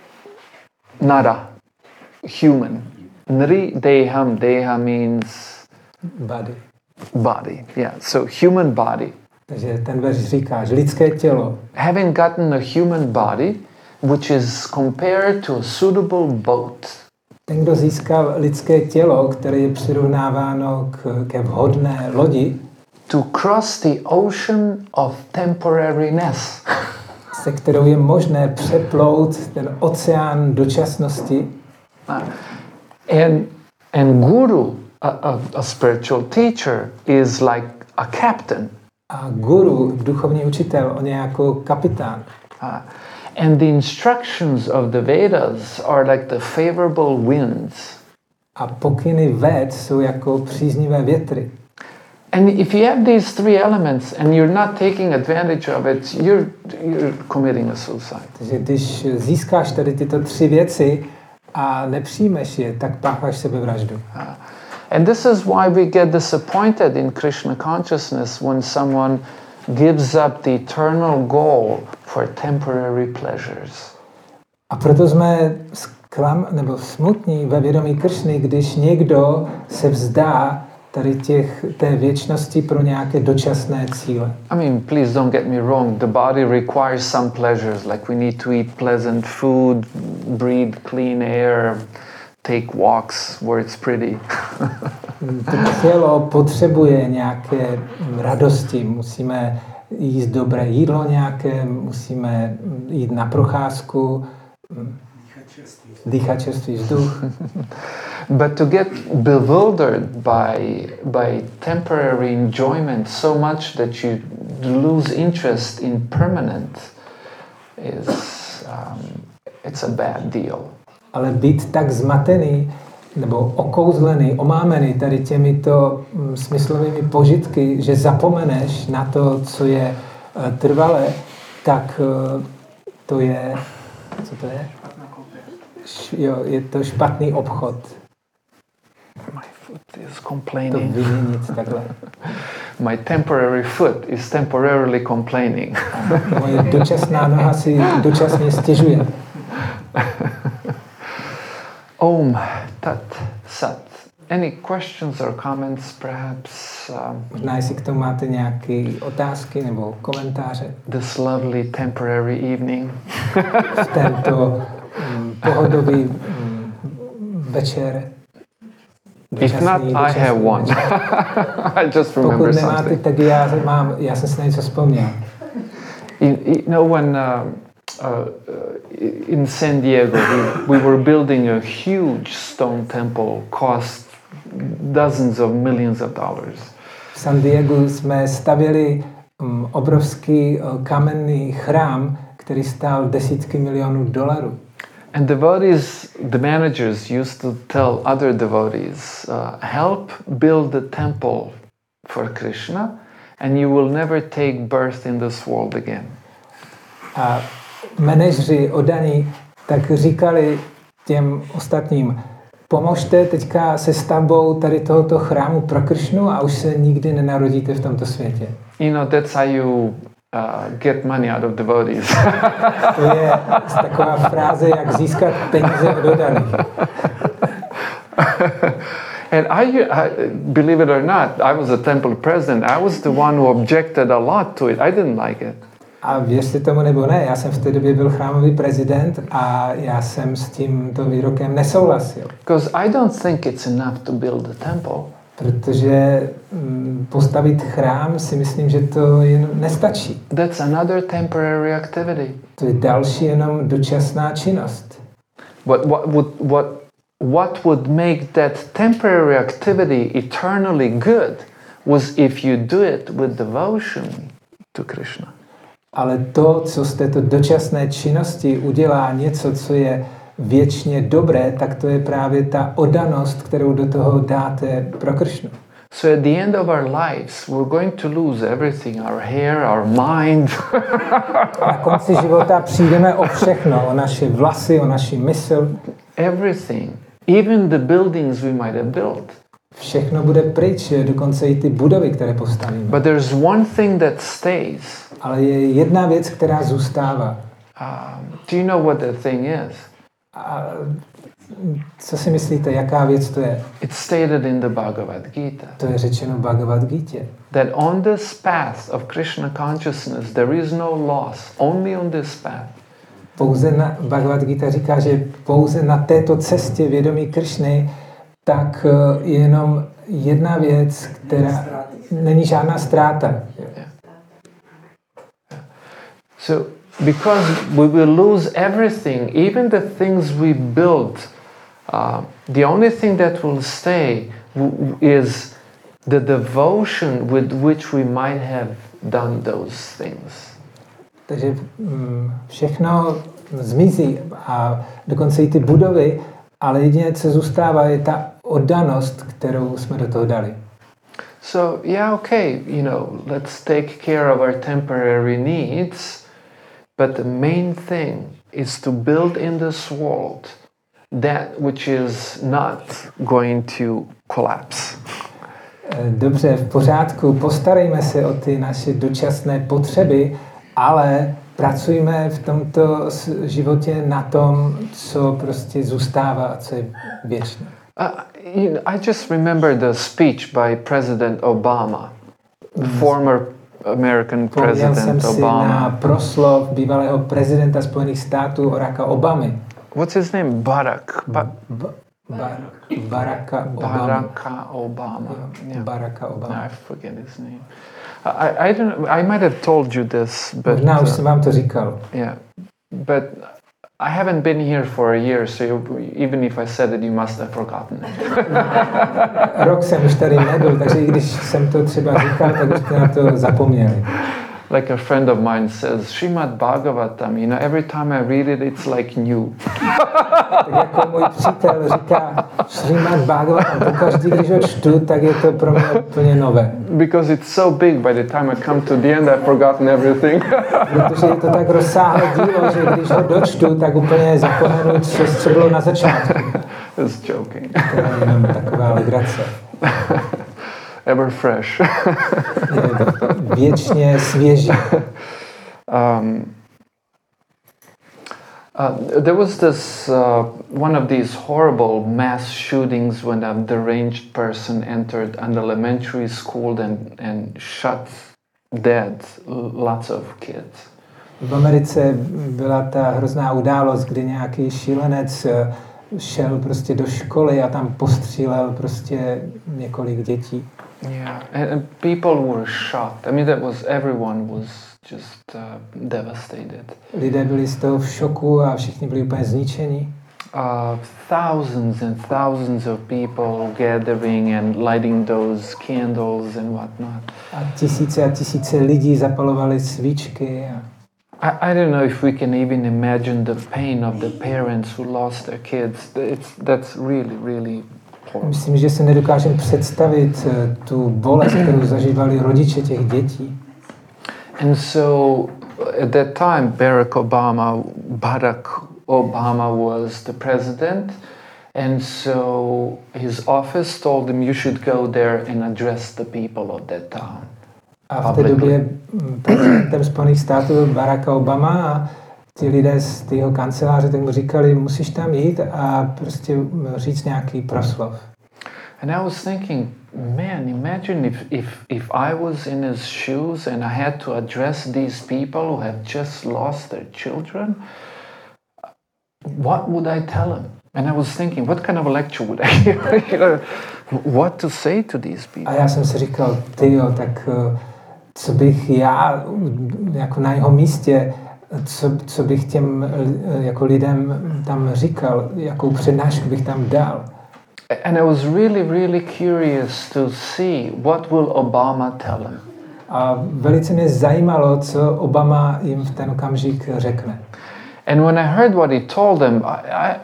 nara, human. Nri deham, deha means
Body.
body. Yeah, so human body.
Takže ten verš říká, že lidské tělo,
Having gotten a human body, which is compared to a suitable boat,
ten, kdo získal lidské tělo, které je přirovnáváno k, ke vhodné lodi,
to cross the ocean of temporariness.
se kterou je možné přeplout ten oceán dočasnosti.
Uh, and, and guru, a, a, a spiritual teacher, is like a captain.
A guru, duchovní učitel, on je jako kapitán.
Uh, and the instructions of the Vedas are like the favorable winds.
A pokyny Véd jsou jako příznivé větry.
And if you have these three elements and you're not taking advantage of it, you're, you're committing a suicide.
Takže když získáš tady tyto tři věci a nepřijmeš je, tak pácháš sebevraždu.
Uh, and this is why we get disappointed in Krishna consciousness when someone gives up the eternal goal for temporary pleasures.
A proto jsme sklam, nebo smutní ve vědomí Kršny, když někdo se vzdá tady těch, té věčnosti pro nějaké dočasné cíle.
I mean, please don't get me wrong. The body requires some pleasures, like we need to eat pleasant food, breathe clean air, take walks where it's pretty.
To tělo potřebuje nějaké radosti, musíme jíst dobré jídlo nějaké, musíme jít na procházku, dýchat čerstvý vzduch.
But to get bewildered by, by temporary enjoyment so much that you lose interest in permanent is, um, it's a bad deal.
Ale být tak zmatený nebo okouzlený, omámený tady těmito mm, smyslovými požitky, že zapomeneš na to, co je uh, trvalé, tak uh, to je, co to je? Š, jo, je to špatný obchod.
My foot is
To
complaining.
vyměnit takhle.
My temporary foot is temporarily complaining.
Moje dočasná noha si dočasně stěžuje.
Om Tat Sat. Any questions or comments, perhaps? Um,
Možná, jestli k tomu máte nějaké otázky nebo komentáře
this lovely temporary evening.
v tento um, pohodový um, večer.
If not,
Dočasný-
I have
dočasný
one.
večer.
I just remember
Pokud nemáte,
something.
tak já mám, já jsem si na něco vzpomněl.
You, you know, when uh, uh, in San Diego, we, we were building a huge stone temple, cost dozens of millions of dollars.
V San Diegu jsme stavěli um, obrovský uh, kamenný chrám, který stál desítky milionů dolarů.
And devotees, the managers used to tell other devotees, uh, help build the temple for Krishna and you will never take birth in this world again.
A manažři oddaní tak říkali těm ostatním, pomožte teďka se stavbou tady tohoto chrámu pro Kršnu a už se nikdy nenarodíte v tomto světě.
You know, that's how you uh, get money out of devotees.
To je taková fráze, jak získat peníze od oddaných.
And I, I, believe it or not, I was a temple president. I was the one who objected a lot to it. I didn't like it.
A věřte tomu nebo ne, já jsem v té době byl chrámový prezident a já jsem s tímto výrokem nesouhlasil.
Because I don't think it's enough to build a temple.
Protože mm, postavit chrám si myslím, že to jen nestačí.
That's another temporary activity.
To je další jenom dočasná činnost.
What, what, would, what, what would make that temporary activity eternally good was if you do it with devotion to Krishna.
Ale to, co z této dočasné činnosti udělá něco, co je věčně dobré, tak to je právě ta oddanost, kterou do toho dáte pro Kršnu.
So at the end of our lives, we're going to lose everything, our hair, our mind.
Na konci života přijdeme o všechno, o naše vlasy, o naši mysl.
Everything, even the buildings we might have built.
Všechno bude pryč, dokonce i ty budovy, které postavíme.
But there's one thing that stays.
Ale je jedna věc, která zůstává.
Um, do you know what that thing is?
A co si myslíte, jaká věc to je?
It's stated in the Bhagavad Gita.
To je řečeno v Bhagavad Gita.
That on this path of Krishna consciousness there is no loss, only on this path.
Pouze na, Bhagavad Gita říká, že pouze na této cestě vědomí Kršny, tak je jenom jedna věc, která není žádná ztráta.
Yeah. Yeah. So because we will lose everything, even the things we built, uh, the only thing that will stay w- is the devotion with which we might have done those things.
Takže mm, všechno zmizí a dokonce i ty budovy, ale jediné, co zůstává, je ta oddanost, kterou jsme do toho dali.
So yeah, okay, you know, let's take care of our temporary needs, but the main thing is to build in this world that which is not going to collapse.
Dobře, v pořádku, postarejme se o ty naše dočasné potřeby, ale pracujme v tomto životě na tom, co prostě zůstává a co je věčné.
Uh, you know, I just remember the speech by President Obama, the former American
Vzpomněl jsem
President
si
Obama.
na proslov bývalého prezidenta Spojených států Baracka Obamy.
What's his name? Barack. Ba-
Ba- Bar- Baracka Obama.
Baracka Obama. Yeah.
Baracka Obama.
I forget his name. I, I don't. I might have told you this, but
Možná už
uh,
jsem vám to říkal.
yeah, but I haven't been here for a year, so you, even if I said it, you must have forgotten it.
Rok jsem už tady nebyl, takže i když jsem to třeba říkal, tak už jste na to zapomněli.
Like a friend of mine says, Srimad Bhagavatam, you know, every time I read it, it's like new.
Tak jako můj přítel říká, Srimad Bhagavatam, pokaždý, když ho čtu, tak je to pro mě úplně nové.
Because it's so big, by the time I come to the end, I've forgotten everything.
Protože je to tak rozsáhlé dílo, že když ho dočtu, tak úplně zapomenu, co, co bylo na začátku.
Just joking.
To je jenom taková legrace.
Ever fresh.
Je věčně svěží.
um, uh, there was this uh, one of these horrible mass shootings when a deranged person entered an elementary school and, and shot dead lots of kids.
V Americe byla ta hrozná událost, kdy nějaký šílenec šel prostě do školy a tam postřílel prostě několik dětí.
Yeah, and, and people were shocked. I mean, that was everyone was just uh, devastated.
Lidé byli z toho v šoku a všichni byli úplně zničeni.
Uh, thousands and thousands of people gathering and lighting those candles and whatnot.
A tisíce a tisíce lidí zapalovali svíčky. A
I, I don't know if we can even imagine the pain of the parents who lost their kids. It's, that's really, really horrible.
myslím, že si nedokážeme představit tu bolest, kterou zažívali rodiče těch dětí.
And so at that time, Barack Obama, Barack Obama was the president, and so his office told him you should go there and address the people of that town.
A v té době prezidentem Spojených států byl Barack Obama a ti lidé z jeho kanceláře tak mu říkali, musíš tam jít a prostě říct nějaký proslov.
And I was thinking, man, imagine if, if, if I was in his shoes and I had to address these people who have just lost their children, what would I tell them? And I was thinking, what kind of a lecture would I give? You know, what to say to these people?
A já jsem si říkal, tyjo, tak uh, co bych já jako na jeho místě, co, co bych těm uh, jako lidem tam říkal, jakou přednášku bych tam dal.
And I was really, really curious to see what will Obama tell him.
A velice mě zajímalo, co Obama jim v ten okamžik řekne.
And when I heard what he told them, I, I,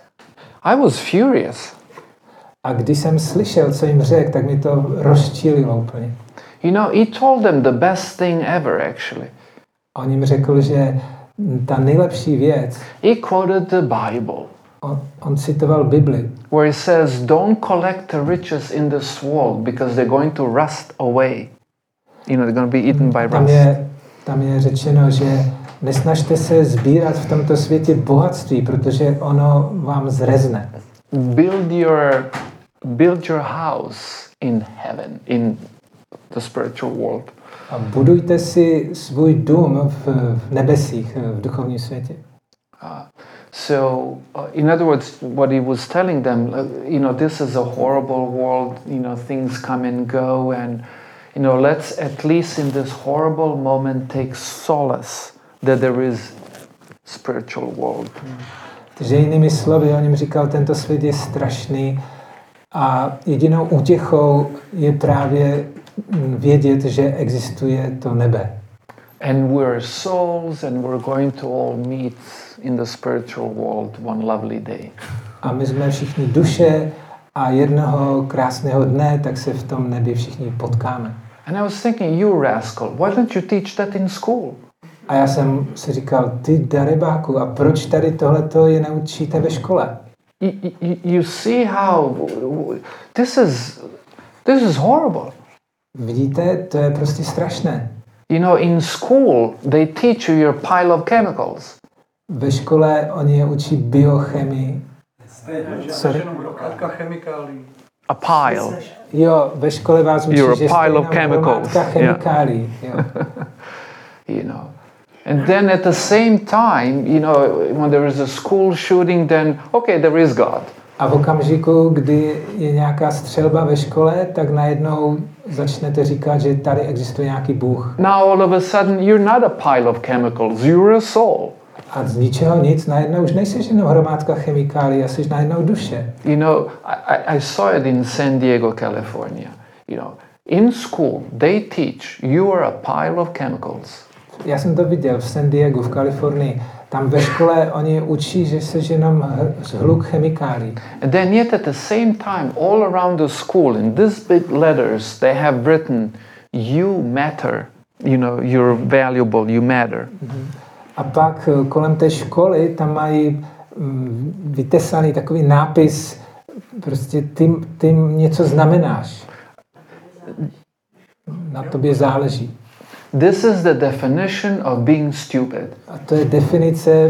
I was furious.
A když jsem slyšel, co jim řekl, tak mi to rozčílilo úplně.
You know, he told them the best thing ever, actually.
On jim řekl, že ta nejlepší věc,
He quoted the Bible,
on, on citoval Bibli,
where he says, don't collect the riches in this world because they're going to rust away. You know, they're going to be eaten by
tam
rust.
je, tam je řečeno, že nesnažte se sbírat v tomto světě bohatství, protože ono vám zrezne.
Build your, build your house in heaven, in the spiritual world.
A budujte si svůj dům v, v nebesích, v duchovním světě.
Uh, so, uh, in other words, what he was telling them, uh, you know, this is a horrible world, you know, things come and go, and, you know, let's at least in this horrible moment take solace that there is spiritual world.
Takže jinými slovy, on jim říkal, tento svět je strašný a jedinou útěchou je právě vědět, že existuje to nebe.
And we're souls and we're going to all meet in the spiritual world one lovely day.
A my jsme všichni duše a jednoho krásného dne, tak se v tom nebi všichni potkáme.
And I was thinking, you rascal, why don't you teach that in school?
A já jsem si říkal, ty darebáku, a proč tady tohleto je neučíte ve škole?
You, you, you see how this is this is horrible.
Vidíte, to je prostě strašné.
You know, in school they teach you your pile of chemicals.
Ve škole oni je učí biochemii. Sorry?
A pile.
Jo, ve škole vás učí,
You're
že
a pile
jste
of chemicals.
chemikálií. Yeah.
You know. And then at the same time, you know, when there is a school shooting, then okay, there is God.
A v okamžiku, kdy je nějaká střelba ve škole, tak najednou začnete říkat, že tady existuje nějaký Bůh.
Now all of a sudden you're not a pile of chemicals, you're a soul.
A z ničeho nic, najednou už nejseš jenom hromádka chemikálií, a jsi najednou duše.
You know, I, I saw it in San Diego, California. You know, in school they teach you are a pile of chemicals.
Já jsem to viděl v San Diego v Kalifornii. Tam ve škole oni učí, že jsi jenom hluk chemikálií.
And then yet at the same time, all around the school, in these big letters, they have written, you matter. You know, you're valuable, you matter.
A pak kolem té školy tam mají vytesaný takový nápis, prostě ty, ty něco znamenáš. Na tobě záleží.
This is the definition of being stupid.
A to je definice,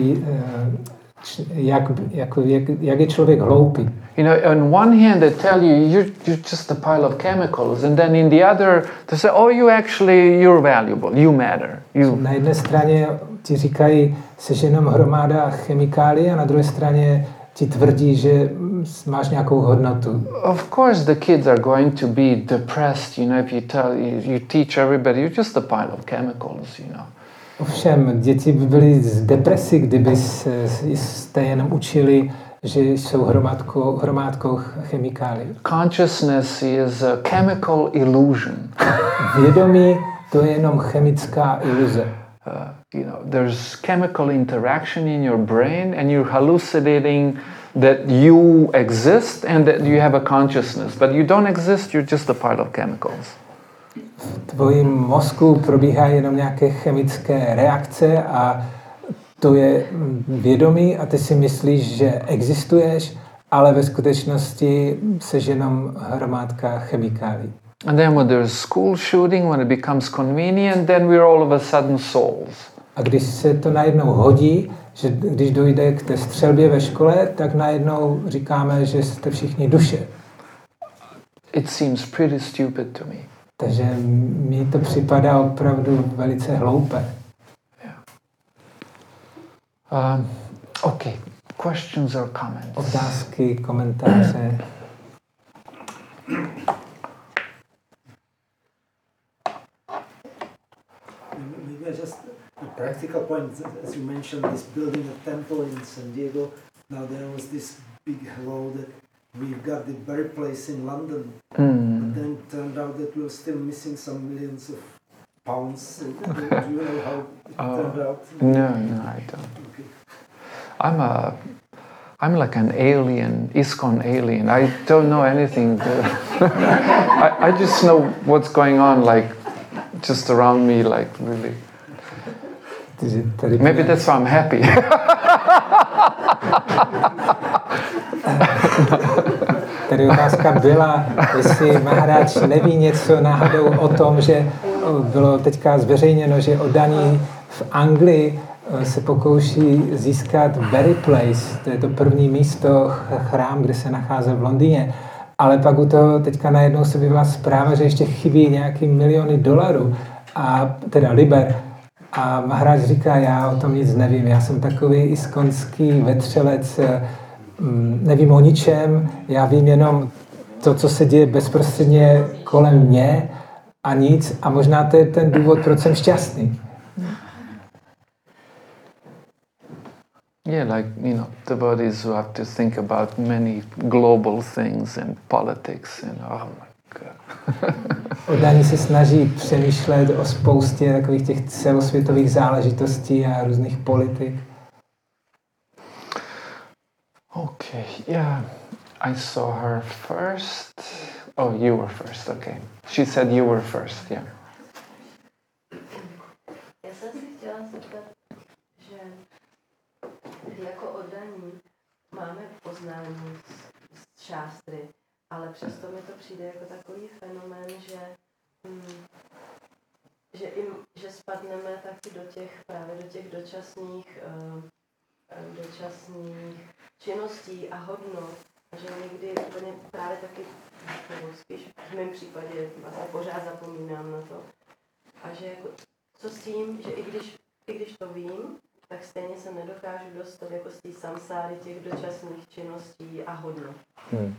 jak, jako, jak, jak je člověk hloupý.
You know, on one hand they tell you you're, you're just a pile of chemicals, and then in the other they say, oh, you actually, you're valuable, you matter. You.
Na jedné straně ti říkají, jsi jenom hromada chemikálií, a na druhé straně ti tvrdí, že máš nějakou hodnotu.
Of course the kids are going to be depressed, you know, if you tell, you, you teach everybody, you're just a pile of chemicals, you know.
Ovšem, děti by byly z depresí, kdyby jste jenom učili, že jsou hromádkou, hromádkou chemikálií.
Consciousness is a chemical illusion.
Vědomí, to je jenom chemická iluze.
Uh, you know, there's chemical interaction in your brain and you're hallucinating that you exist and that you have a consciousness, but you don't exist, you're just a pile of chemicals.
V tvojím mozku probíhají jenom nějaké chemické reakce a to je vědomí a ty si myslíš, že existuješ, ale ve skutečnosti seš jenom hromádka chemikálií.
And then when there's school shooting, when it becomes convenient, then we're all of a sudden souls.
A když se to najednou hodí, že když dojde k té střelbě ve škole, tak najednou říkáme, že jste všichni duše.
it seems pretty stupid to me.
Takže mi to připadá opravdu velice hloupé.
Yeah. Um, okay. Questions or comments?
Otázky, komentáře.
Maybe just a practical point, as you mentioned, this building a temple in San Diego. Now there was this big hello that we've got the very place in London.
Mm.
But then it turned out that we were still missing some millions of pounds. Do you know how it
Oh.
turned out?
No, no, I don't.
Okay.
I'm a, I'm like an alien, ISKCON alien. I don't know anything. I, I just know what's going on, like, just around me, like, really. Maybe that's why I'm happy.
Tady otázka byla, jestli Maharáč neví něco náhodou o tom, že bylo teďka zveřejněno, že oddaní v Anglii se pokouší získat Bury Place, to je to první místo, chrám, kde se nacházel v Londýně, ale pak u toho teďka najednou se vyvila zpráva, že ještě chybí nějaký miliony dolarů, a teda liber. A Maharáč říká, já o tom nic nevím, já jsem takový iskonský vetřelec, nevím o ničem, já vím jenom to, co se děje bezprostředně kolem mě a nic, a možná to je ten důvod, proč jsem šťastný.
Yeah, like, you know, devotees who have to think about many global things and politics, and oh my God.
Oddaní se snaží přemýšlet o spoustě takových těch celosvětových záležitostí a různých politik.
Okay, yeah, I saw her first. Oh, you were first, okay. She said you were first, yeah.
Já jsem si chtěla zeptat, že jako oddaní máme poznání z šástry, ale přesto mi to přijde jako takový fenomén, že, hm, že, im, že spadneme taky do těch, právě do těch dočasných, uh, dočasných činností a hodnot. A že někdy úplně právě taky, nebo spíš v mém případě vlastně pořád zapomínám na to. A že jako, co s tím, že i když, i když to vím, tak stejně se nedokážu dostat jako z té samsáry těch dočasných činností a hodnot.
Hmm.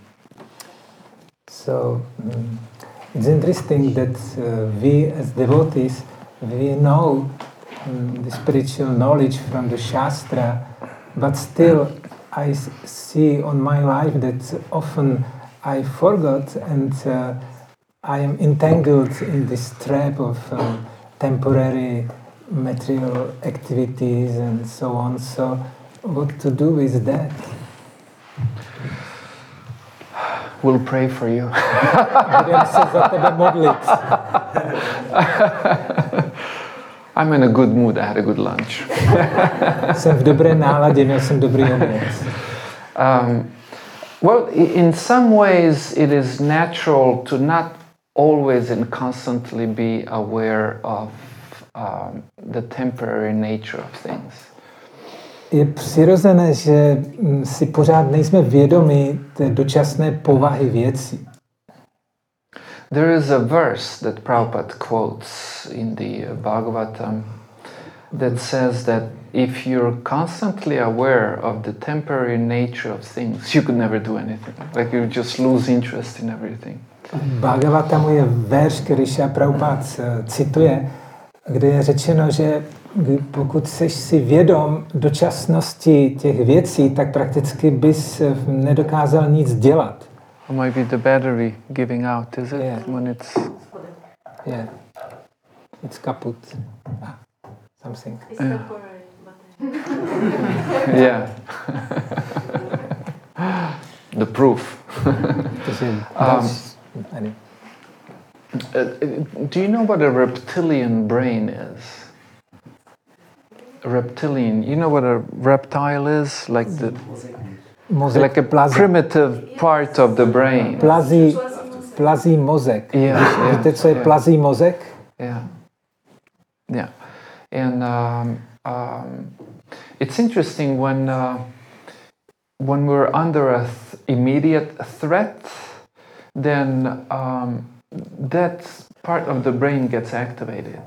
So um, it's interesting that uh, we as devotees, we know um, the spiritual knowledge from the Shastra, but still I see on my life that often I forgot, and uh, I am entangled in this trap of um, temporary material activities and so on. So what to do with that?
We'll pray for you.
Budeme se za tebe modlit.
I'm in a good mood. I had a good lunch.
Jsem v dobré náladě, měl jsem dobrý oběd.
Um, well, in some ways, it is natural to not always and constantly be aware of um, the temporary nature of things.
Je přirozené, že si pořád nejsme vědomi té dočasné povahy věcí.
There is a verse that Prabhupada quotes in the Bhagavatam that says that if you're constantly aware of the temporary nature of things, you could never do anything. Like you just lose interest in everything.
V Bhagavatamu je verš, který Šrila Prabhupada cituje, kde je řečeno, že pokud jsi si vědom dočasnosti těch věcí, tak prakticky bys nedokázal nic dělat.
Or maybe the battery giving out, is it?
Yeah.
When it's...
Yeah. It's kaput. Ah, something.
It's temporary, but...
Yeah. The proof. um, uh, do you know what a reptilian brain is? A reptilian, you know what a reptile is? Like the...
Mozek,
like a
plazí,
primitive part of the brain.
plazí, plazí mozek.
Yeah, yeah,
Víte, co je
yeah.
plazí mozek?
Yeah. Yeah. And um, um, it's interesting when uh, when we're under a th- immediate threat, then um, that part of the brain gets activated.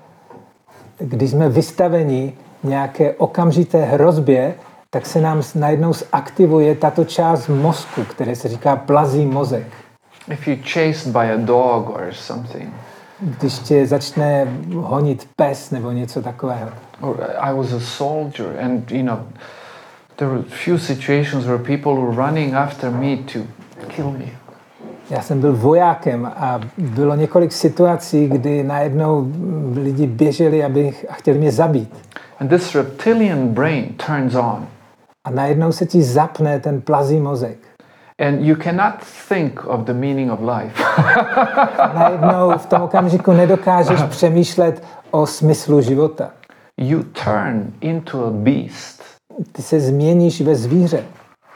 Když jsme vystaveni nějaké okamžité hrozbě, tak se nám najednou zaktivuje tato část mozku, které se říká plazí mozek.
If you're chased by a dog or something.
Když tě začne honit pes nebo něco takového.
Or I was a soldier and, you know, there were few situations where people were running after me to kill me.
Já jsem byl vojákem a bylo několik situací, kdy najednou lidi běželi abych, a chtěli mě zabít.
And this reptilian brain turns on.
A najednou se ti zapne ten plazí mozek.
And you cannot think of the meaning of life.
Najednou v tom okamžiku nedokážeš přemýšlet o smyslu života.
You turn into a beast.
Ty se změníš ve zvíře.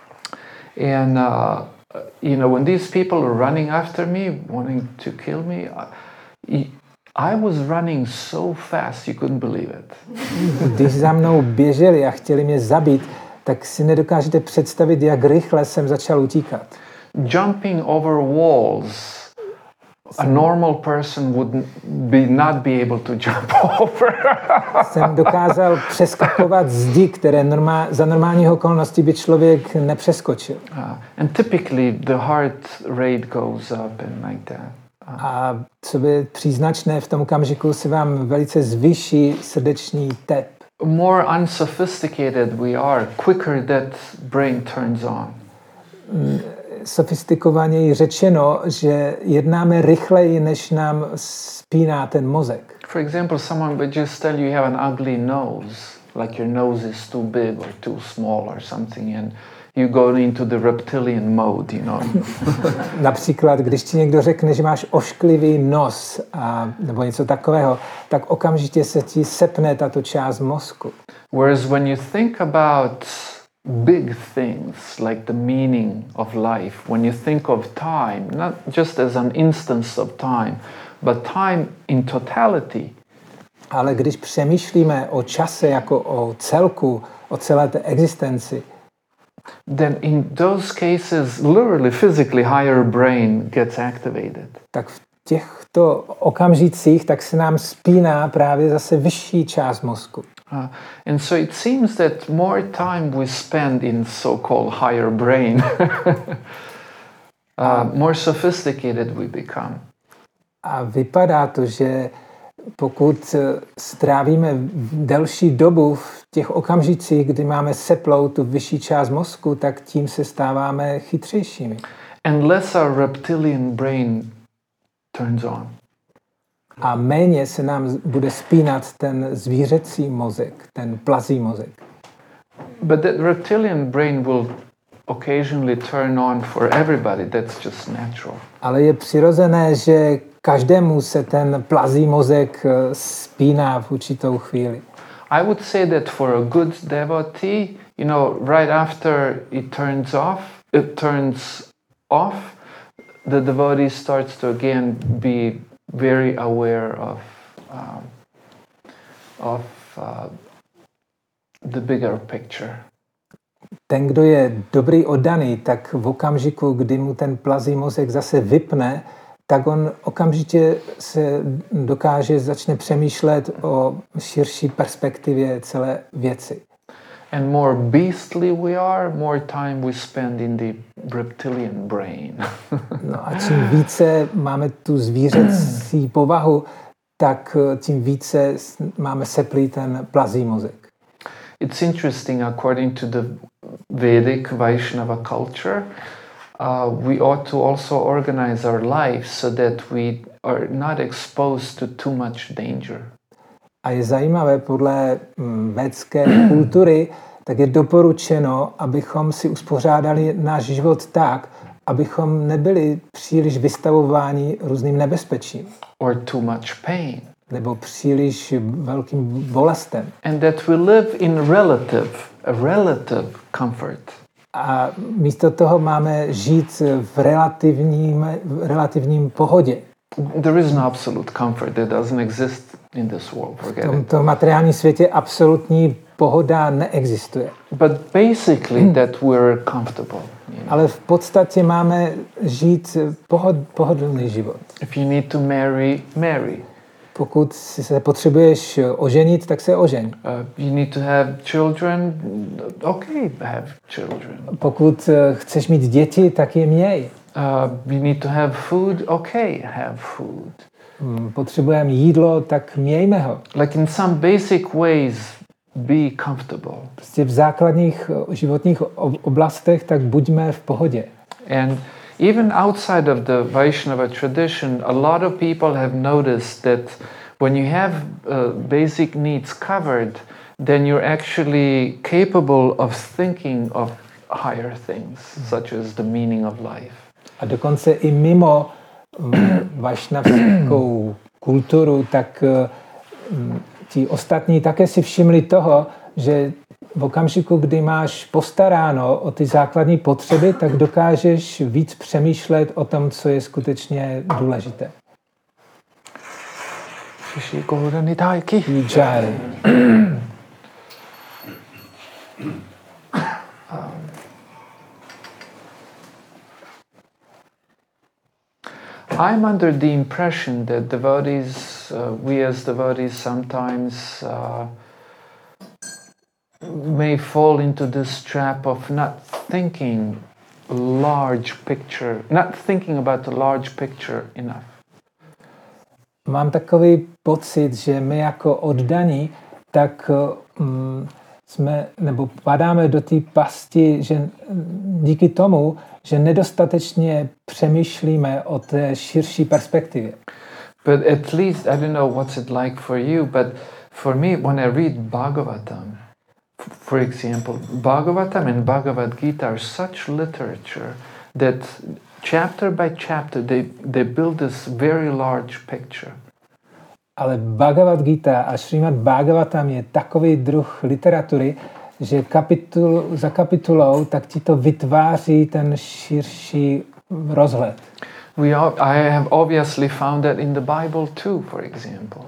And uh, you know, when these people are running after me, wanting to kill me, I, I was running so fast you couldn't believe it.
Když za mnou běželi a chtěli mě zabít, tak si nedokážete představit, jak rychle jsem začal utíkat.
Jumping over walls, a normal person would be not be able to jump over.
Jsem dokázal přeskakovat zdi, které normál, za normálních okolností by člověk nepřeskočil.
Uh, and typically the heart rate goes up and like that. Uh,
A co by příznačné, v tom okamžiku se vám velice zvýší srdeční tep.
more unsophisticated we are, quicker that brain turns on.
Sofistikovaněji řečeno, že jednáme rychleji, než nám spíná ten mozek.
For example, someone would just tell you you have an ugly nose, like your nose is too big or too small or something, and you go into the reptilian mode, you know.
Například, když ti někdo řekne, že máš ošklivý nos a, nebo něco takového, tak okamžitě se ti sepne tato část mozku.
Whereas when you think about big things like the meaning of life, when you think of time, not just as an instance of time, but time in totality.
Ale když přemýšlíme o čase jako o celku, o celé té existenci,
then in those cases, literally, physically, higher brain gets activated.
tak v těchto okamžicích tak se nám spíná právě zase vyšší část mozku.
Uh, and so it seems that more time we spend in so-called higher brain, uh, more sophisticated we become.
A vypadá to, že pokud strávíme delší dobu v těch okamžicích, kdy máme seplou tu vyšší část mozku, tak tím se stáváme chytřejšími.
Unless our reptilian brain turns on.
A méně se nám bude spínat ten zvířecí mozek, ten plazí mozek.
But that reptilian brain will occasionally turn on for everybody. That's just natural.
Ale je přirozené, že každému se ten plazí mozek spíná v určitou chvíli.
I would say that for a good devotee, you know, right after it turns off, it turns off, the devotee starts to again be very aware of um, of uh, the bigger picture.
Ten, kdo je dobrý oddaný, tak v okamžiku, kdy mu ten plazí mozek zase vypne, tak on okamžitě se dokáže, začne přemýšlet o širší perspektivě celé věci.
And more beastly we are, more time we spend in the reptilian brain.
No a čím více máme tu zvířecí povahu, tak tím více máme seplý ten plazí mozek.
It's interesting, according to the Vedic Vaishnava culture, uh, we ought to also organize our lives so that we are not exposed to too much danger.
A je zajímavé, podle védské kultury, tak je doporučeno, abychom si uspořádali náš život tak, abychom nebyli příliš vystavováni různým nebezpečím.
Or too much pain.
Nebo příliš velkým bolestem.
And that we live in relative, a relative comfort.
A místo toho máme žít v relativním, v relativním pohodě.
There is no absolute comfort that doesn't exist in this world. Forget
V
it.
tomto materiálním světě absolutní pohoda neexistuje.
But basically that we're comfortable, you
ale v podstatě máme žít pohod, pohodlný život.
If you need to marry, marry.
Pokud si se potřebuješ oženit, tak se ožeň.
Uh, you need to have children, okay, have children.
Pokud chceš mít děti, tak je měj.
Uh, you need to have food, okay, have food.
Potřebujeme jídlo, tak mějme ho.
Like in some basic ways, be comfortable.
Prostě v základních životních oblastech, tak buďme v pohodě.
And even outside of the Vaishnava tradition, a lot of people have noticed that when you have uh, basic needs covered, then you're actually capable of thinking of higher things, such as the meaning of life.
A dokonce i mimo vašnavskou kulturu, tak ti ostatní také si všimli toho, že v okamžiku, kdy máš postaráno o ty základní potřeby, tak dokážeš víc přemýšlet o tom, co je skutečně důležité. Jai.
I'm under the impression that devotees, uh, we as devotees sometimes uh, may fall into this trap of not thinking large picture, not thinking about the large picture enough.
Mám takový pocit, že my jako oddaní, tak um, jsme, nebo padáme do té pasti, že díky tomu, že nedostatečně přemýšlíme o té širší perspektivě.
But at least, I don't know what's it like for you, but for me, when I read Bhagavatam, for example, Bhagavatam and Bhagavad Gita are such literature that chapter by chapter they, they build this very large picture.
Ale Bhagavad Gita a Srimad Bhagavatam je takový druh literatury, že kapitul, za kapitulou tak ti to vytváří ten širší rozhled.
We all, I have obviously found that in the Bible too, for example.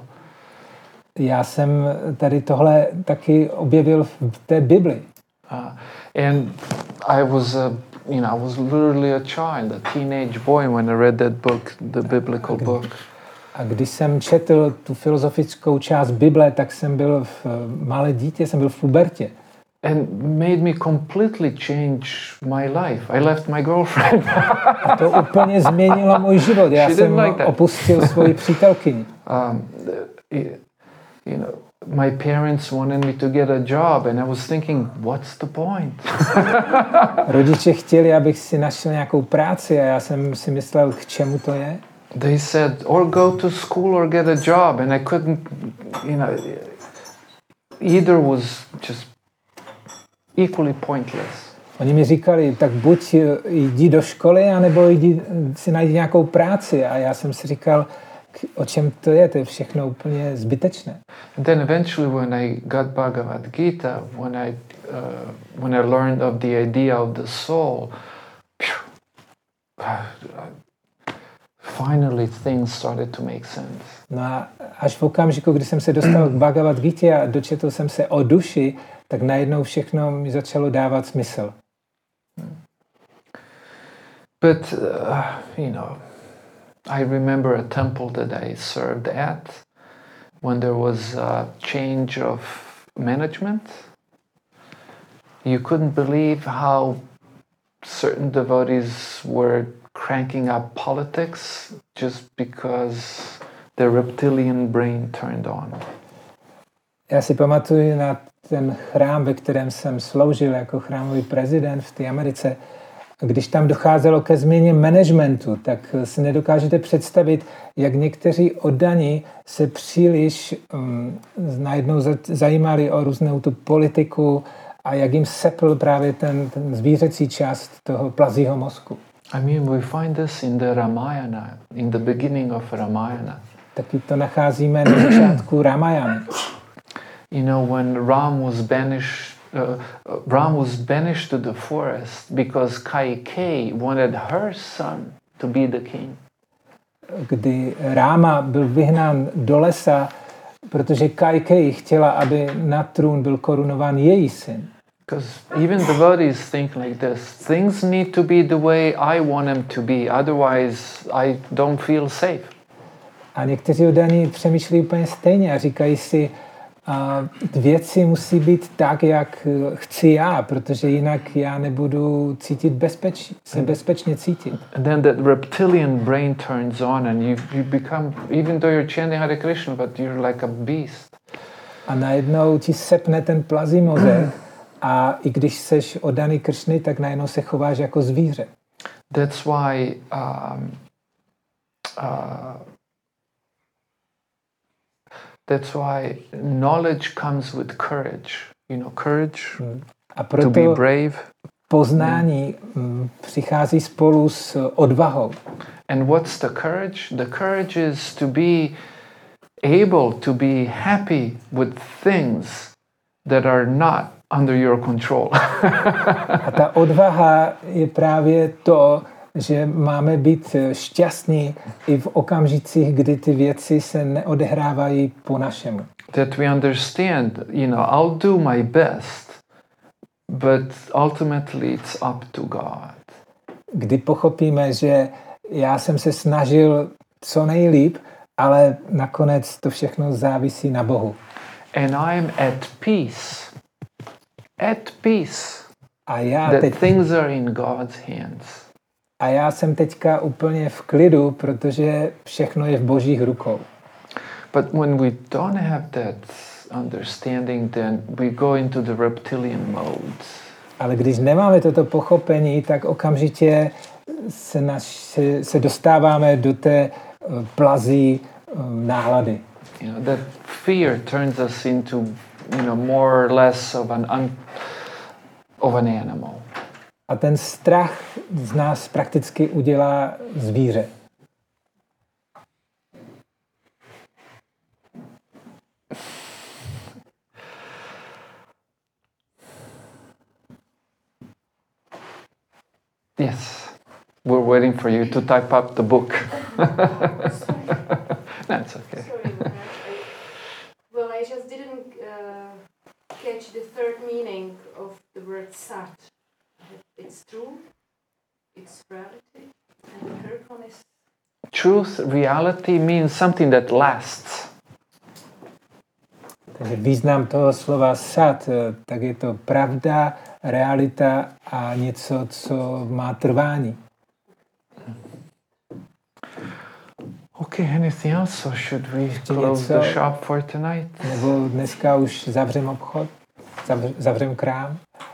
Já jsem tady tohle taky objevil v té Bibli.
Uh, and I was, a, you know, I was literally a child, a teenage boy when I read that book, the biblical book.
A když jsem četl tu filozofickou část Bible, tak jsem byl v malé dítě, jsem byl v pubertě.
And made me completely change my life. I left my girlfriend.
A to úplně změnilo můj život. Já
She
jsem
like
opustil svoji přítelkyni.
Um, you know, my parents wanted me to get a job, and I was thinking, what's the point?
Rodiče chtěli, abych si našel nějakou práci, a já jsem si myslel, k čemu to je.
They said, or go to school or get a job, and I couldn't, you know, either was just equally pointless.
Oni mi říkali, tak buď jdi do školy, anebo jdi, si najdi nějakou práci. A já jsem si říkal, o čem to je, to je všechno úplně zbytečné.
And then eventually when I got Bhagavad Gita, when I, uh, when I learned of the idea of the soul, finally things started to make sense.
No a až v okamžiku, kdy jsem se dostal k Bhagavad Gitě a dočetl jsem se o duši, tak najednou všechno mi začalo dávat smysl.
But, uh, you know, I remember a temple that I served at when there was a change of management. You couldn't believe how certain devotees were cranking up politics just because their reptilian brain turned on.
Já si pamatuju na ten chrám, ve kterém jsem sloužil jako chrámový prezident v té Americe. Když tam docházelo ke změně managementu, tak si nedokážete představit, jak někteří oddaní se příliš um, najednou zajímali o různou tu politiku a jak jim sepl právě ten, ten zvířecí část toho plazího mozku.
I mean, we find this in the Ramayana, in the beginning of Ramayana.
Taky to nacházíme na začátku Ramayana.
You know, when Ram was banished, uh, Ram was banished to the forest because Kaikeyi wanted her son to be the king.
Kdy Ráma byl vyhnán do lesa, protože Kaikeyi chtěla, aby na trůn byl korunován její syn.
Because even devotees think like this. Things need to be the way I want them to be, otherwise I don't feel safe.
A někteří oddaní přemýšlí úplně stejně a říkají si, a věci musí být tak, jak chci já, protože jinak já nebudu cítit bezpečí, se bezpečně cítit.
And then that reptilian brain turns on and you, you become, even though you're chanting Hare Krishna, but you're like a beast.
A najednou ti sepne ten plazí mozek a i když seš oddaný Kršny, tak najednou se chováš jako zvíře.
That's why um, uh, That's why knowledge comes with courage. You know, courage,
A
to be
proto
brave.
poznání mm, přichází spolu s odvahou.
And what's the courage? The courage is to be able to be happy with things that are not under your control.
A ta odvaha je právě to, že máme být šťastní i v okamžicích, kdy ty věci se neodehrávají po našemu.
That we understand, you know, I'll do my best, but ultimately it's up to God.
Kdy pochopíme, že já jsem se snažil co nejlíp, ale nakonec to všechno závisí na Bohu.
And I'm at peace. At peace.
A já,
That
teď,
things are in God's hands.
a já jsem teďka úplně v klidu, protože všechno je v Božích rukou.
But when we don't have that understanding, then we go into the reptilian mode.
Ale když nemáme toto pochopení, tak okamžitě se, naš, se, se dostáváme do té uh, plazí um, nálady.
You know, that fear turns us into, you know, more or less of an un, of an animal.
A ten strach z nás prakticky udělá zvíře.
Yes, we're waiting for you to type up the book. That's okay.
Sorry, Maharaj. I, well, I just didn't uh, catch the third meaning of the word sat. It's true, it's reality, and the third one is...
Truth, reality means something that lasts.
Takže význam toho slova sat, tak je to pravda, realita a něco, co má trvání.
Okay, anything else? So should we close the shop for tonight?
Nebo dneska už zavřem obchod, zavřem, zavřem krám.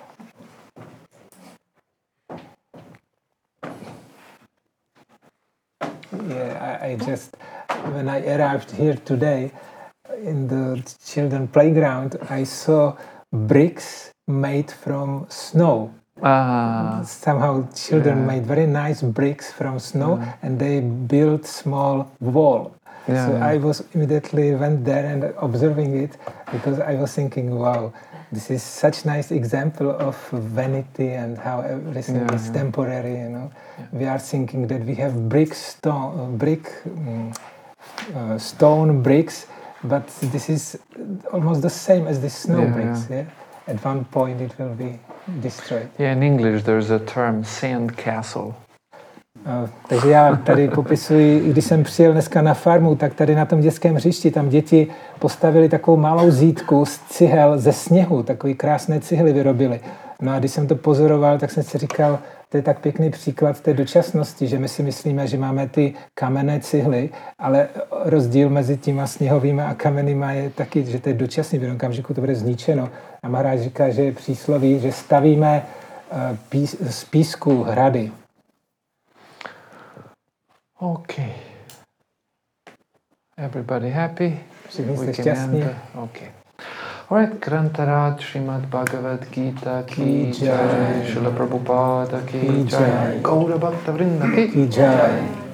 Yeah, I, I just, when I arrived here today in the children playground, I saw bricks made from snow.
Ah,
Somehow children
yeah.
made very nice bricks from snow and they built small wall.
Yeah,
so
yeah.
I was immediately went there and observing it because I was thinking, wow, this is such nice example of vanity and how everything
Yeah,
is
yeah.
temporary, you know.
Yeah.
We are thinking that we have brick stone, uh, brick um, uh, stone bricks, but this is almost the same as the snow
Yeah,
bricks.
yeah.
Yeah. At one point it will be destroyed.
yeah, in English there's a term, sand castle.
Uh, takže já tady popisuji, když jsem přijel dneska na farmu, tak tady na tom dětském hřišti, tam děti postavili takovou malou zítku z cihel ze sněhu, takový krásné cihly vyrobili. No a když jsem to pozoroval, tak jsem si říkal, to je tak pěkný příklad té dočasnosti, že my si myslíme, že máme ty kamenné cihly, ale rozdíl mezi těma sněhovými a kamennýma je taky, že to je dočasný, v jednom okamžiku to bude zničeno. A Maharaj říká, že je přísloví, že stavíme uh, pís, z písku hrady.
Okay. Everybody happy?
Všichni jste
We can
šťastní.
end the- Okay. Alright, Grantaraj Srimad Bhagavad Gita ki
Ki
jai,
jai.
Srila Prabhupada ki
Ki
jai,
jai.
Gaura Bhakta Vrinda ki
Ki jai.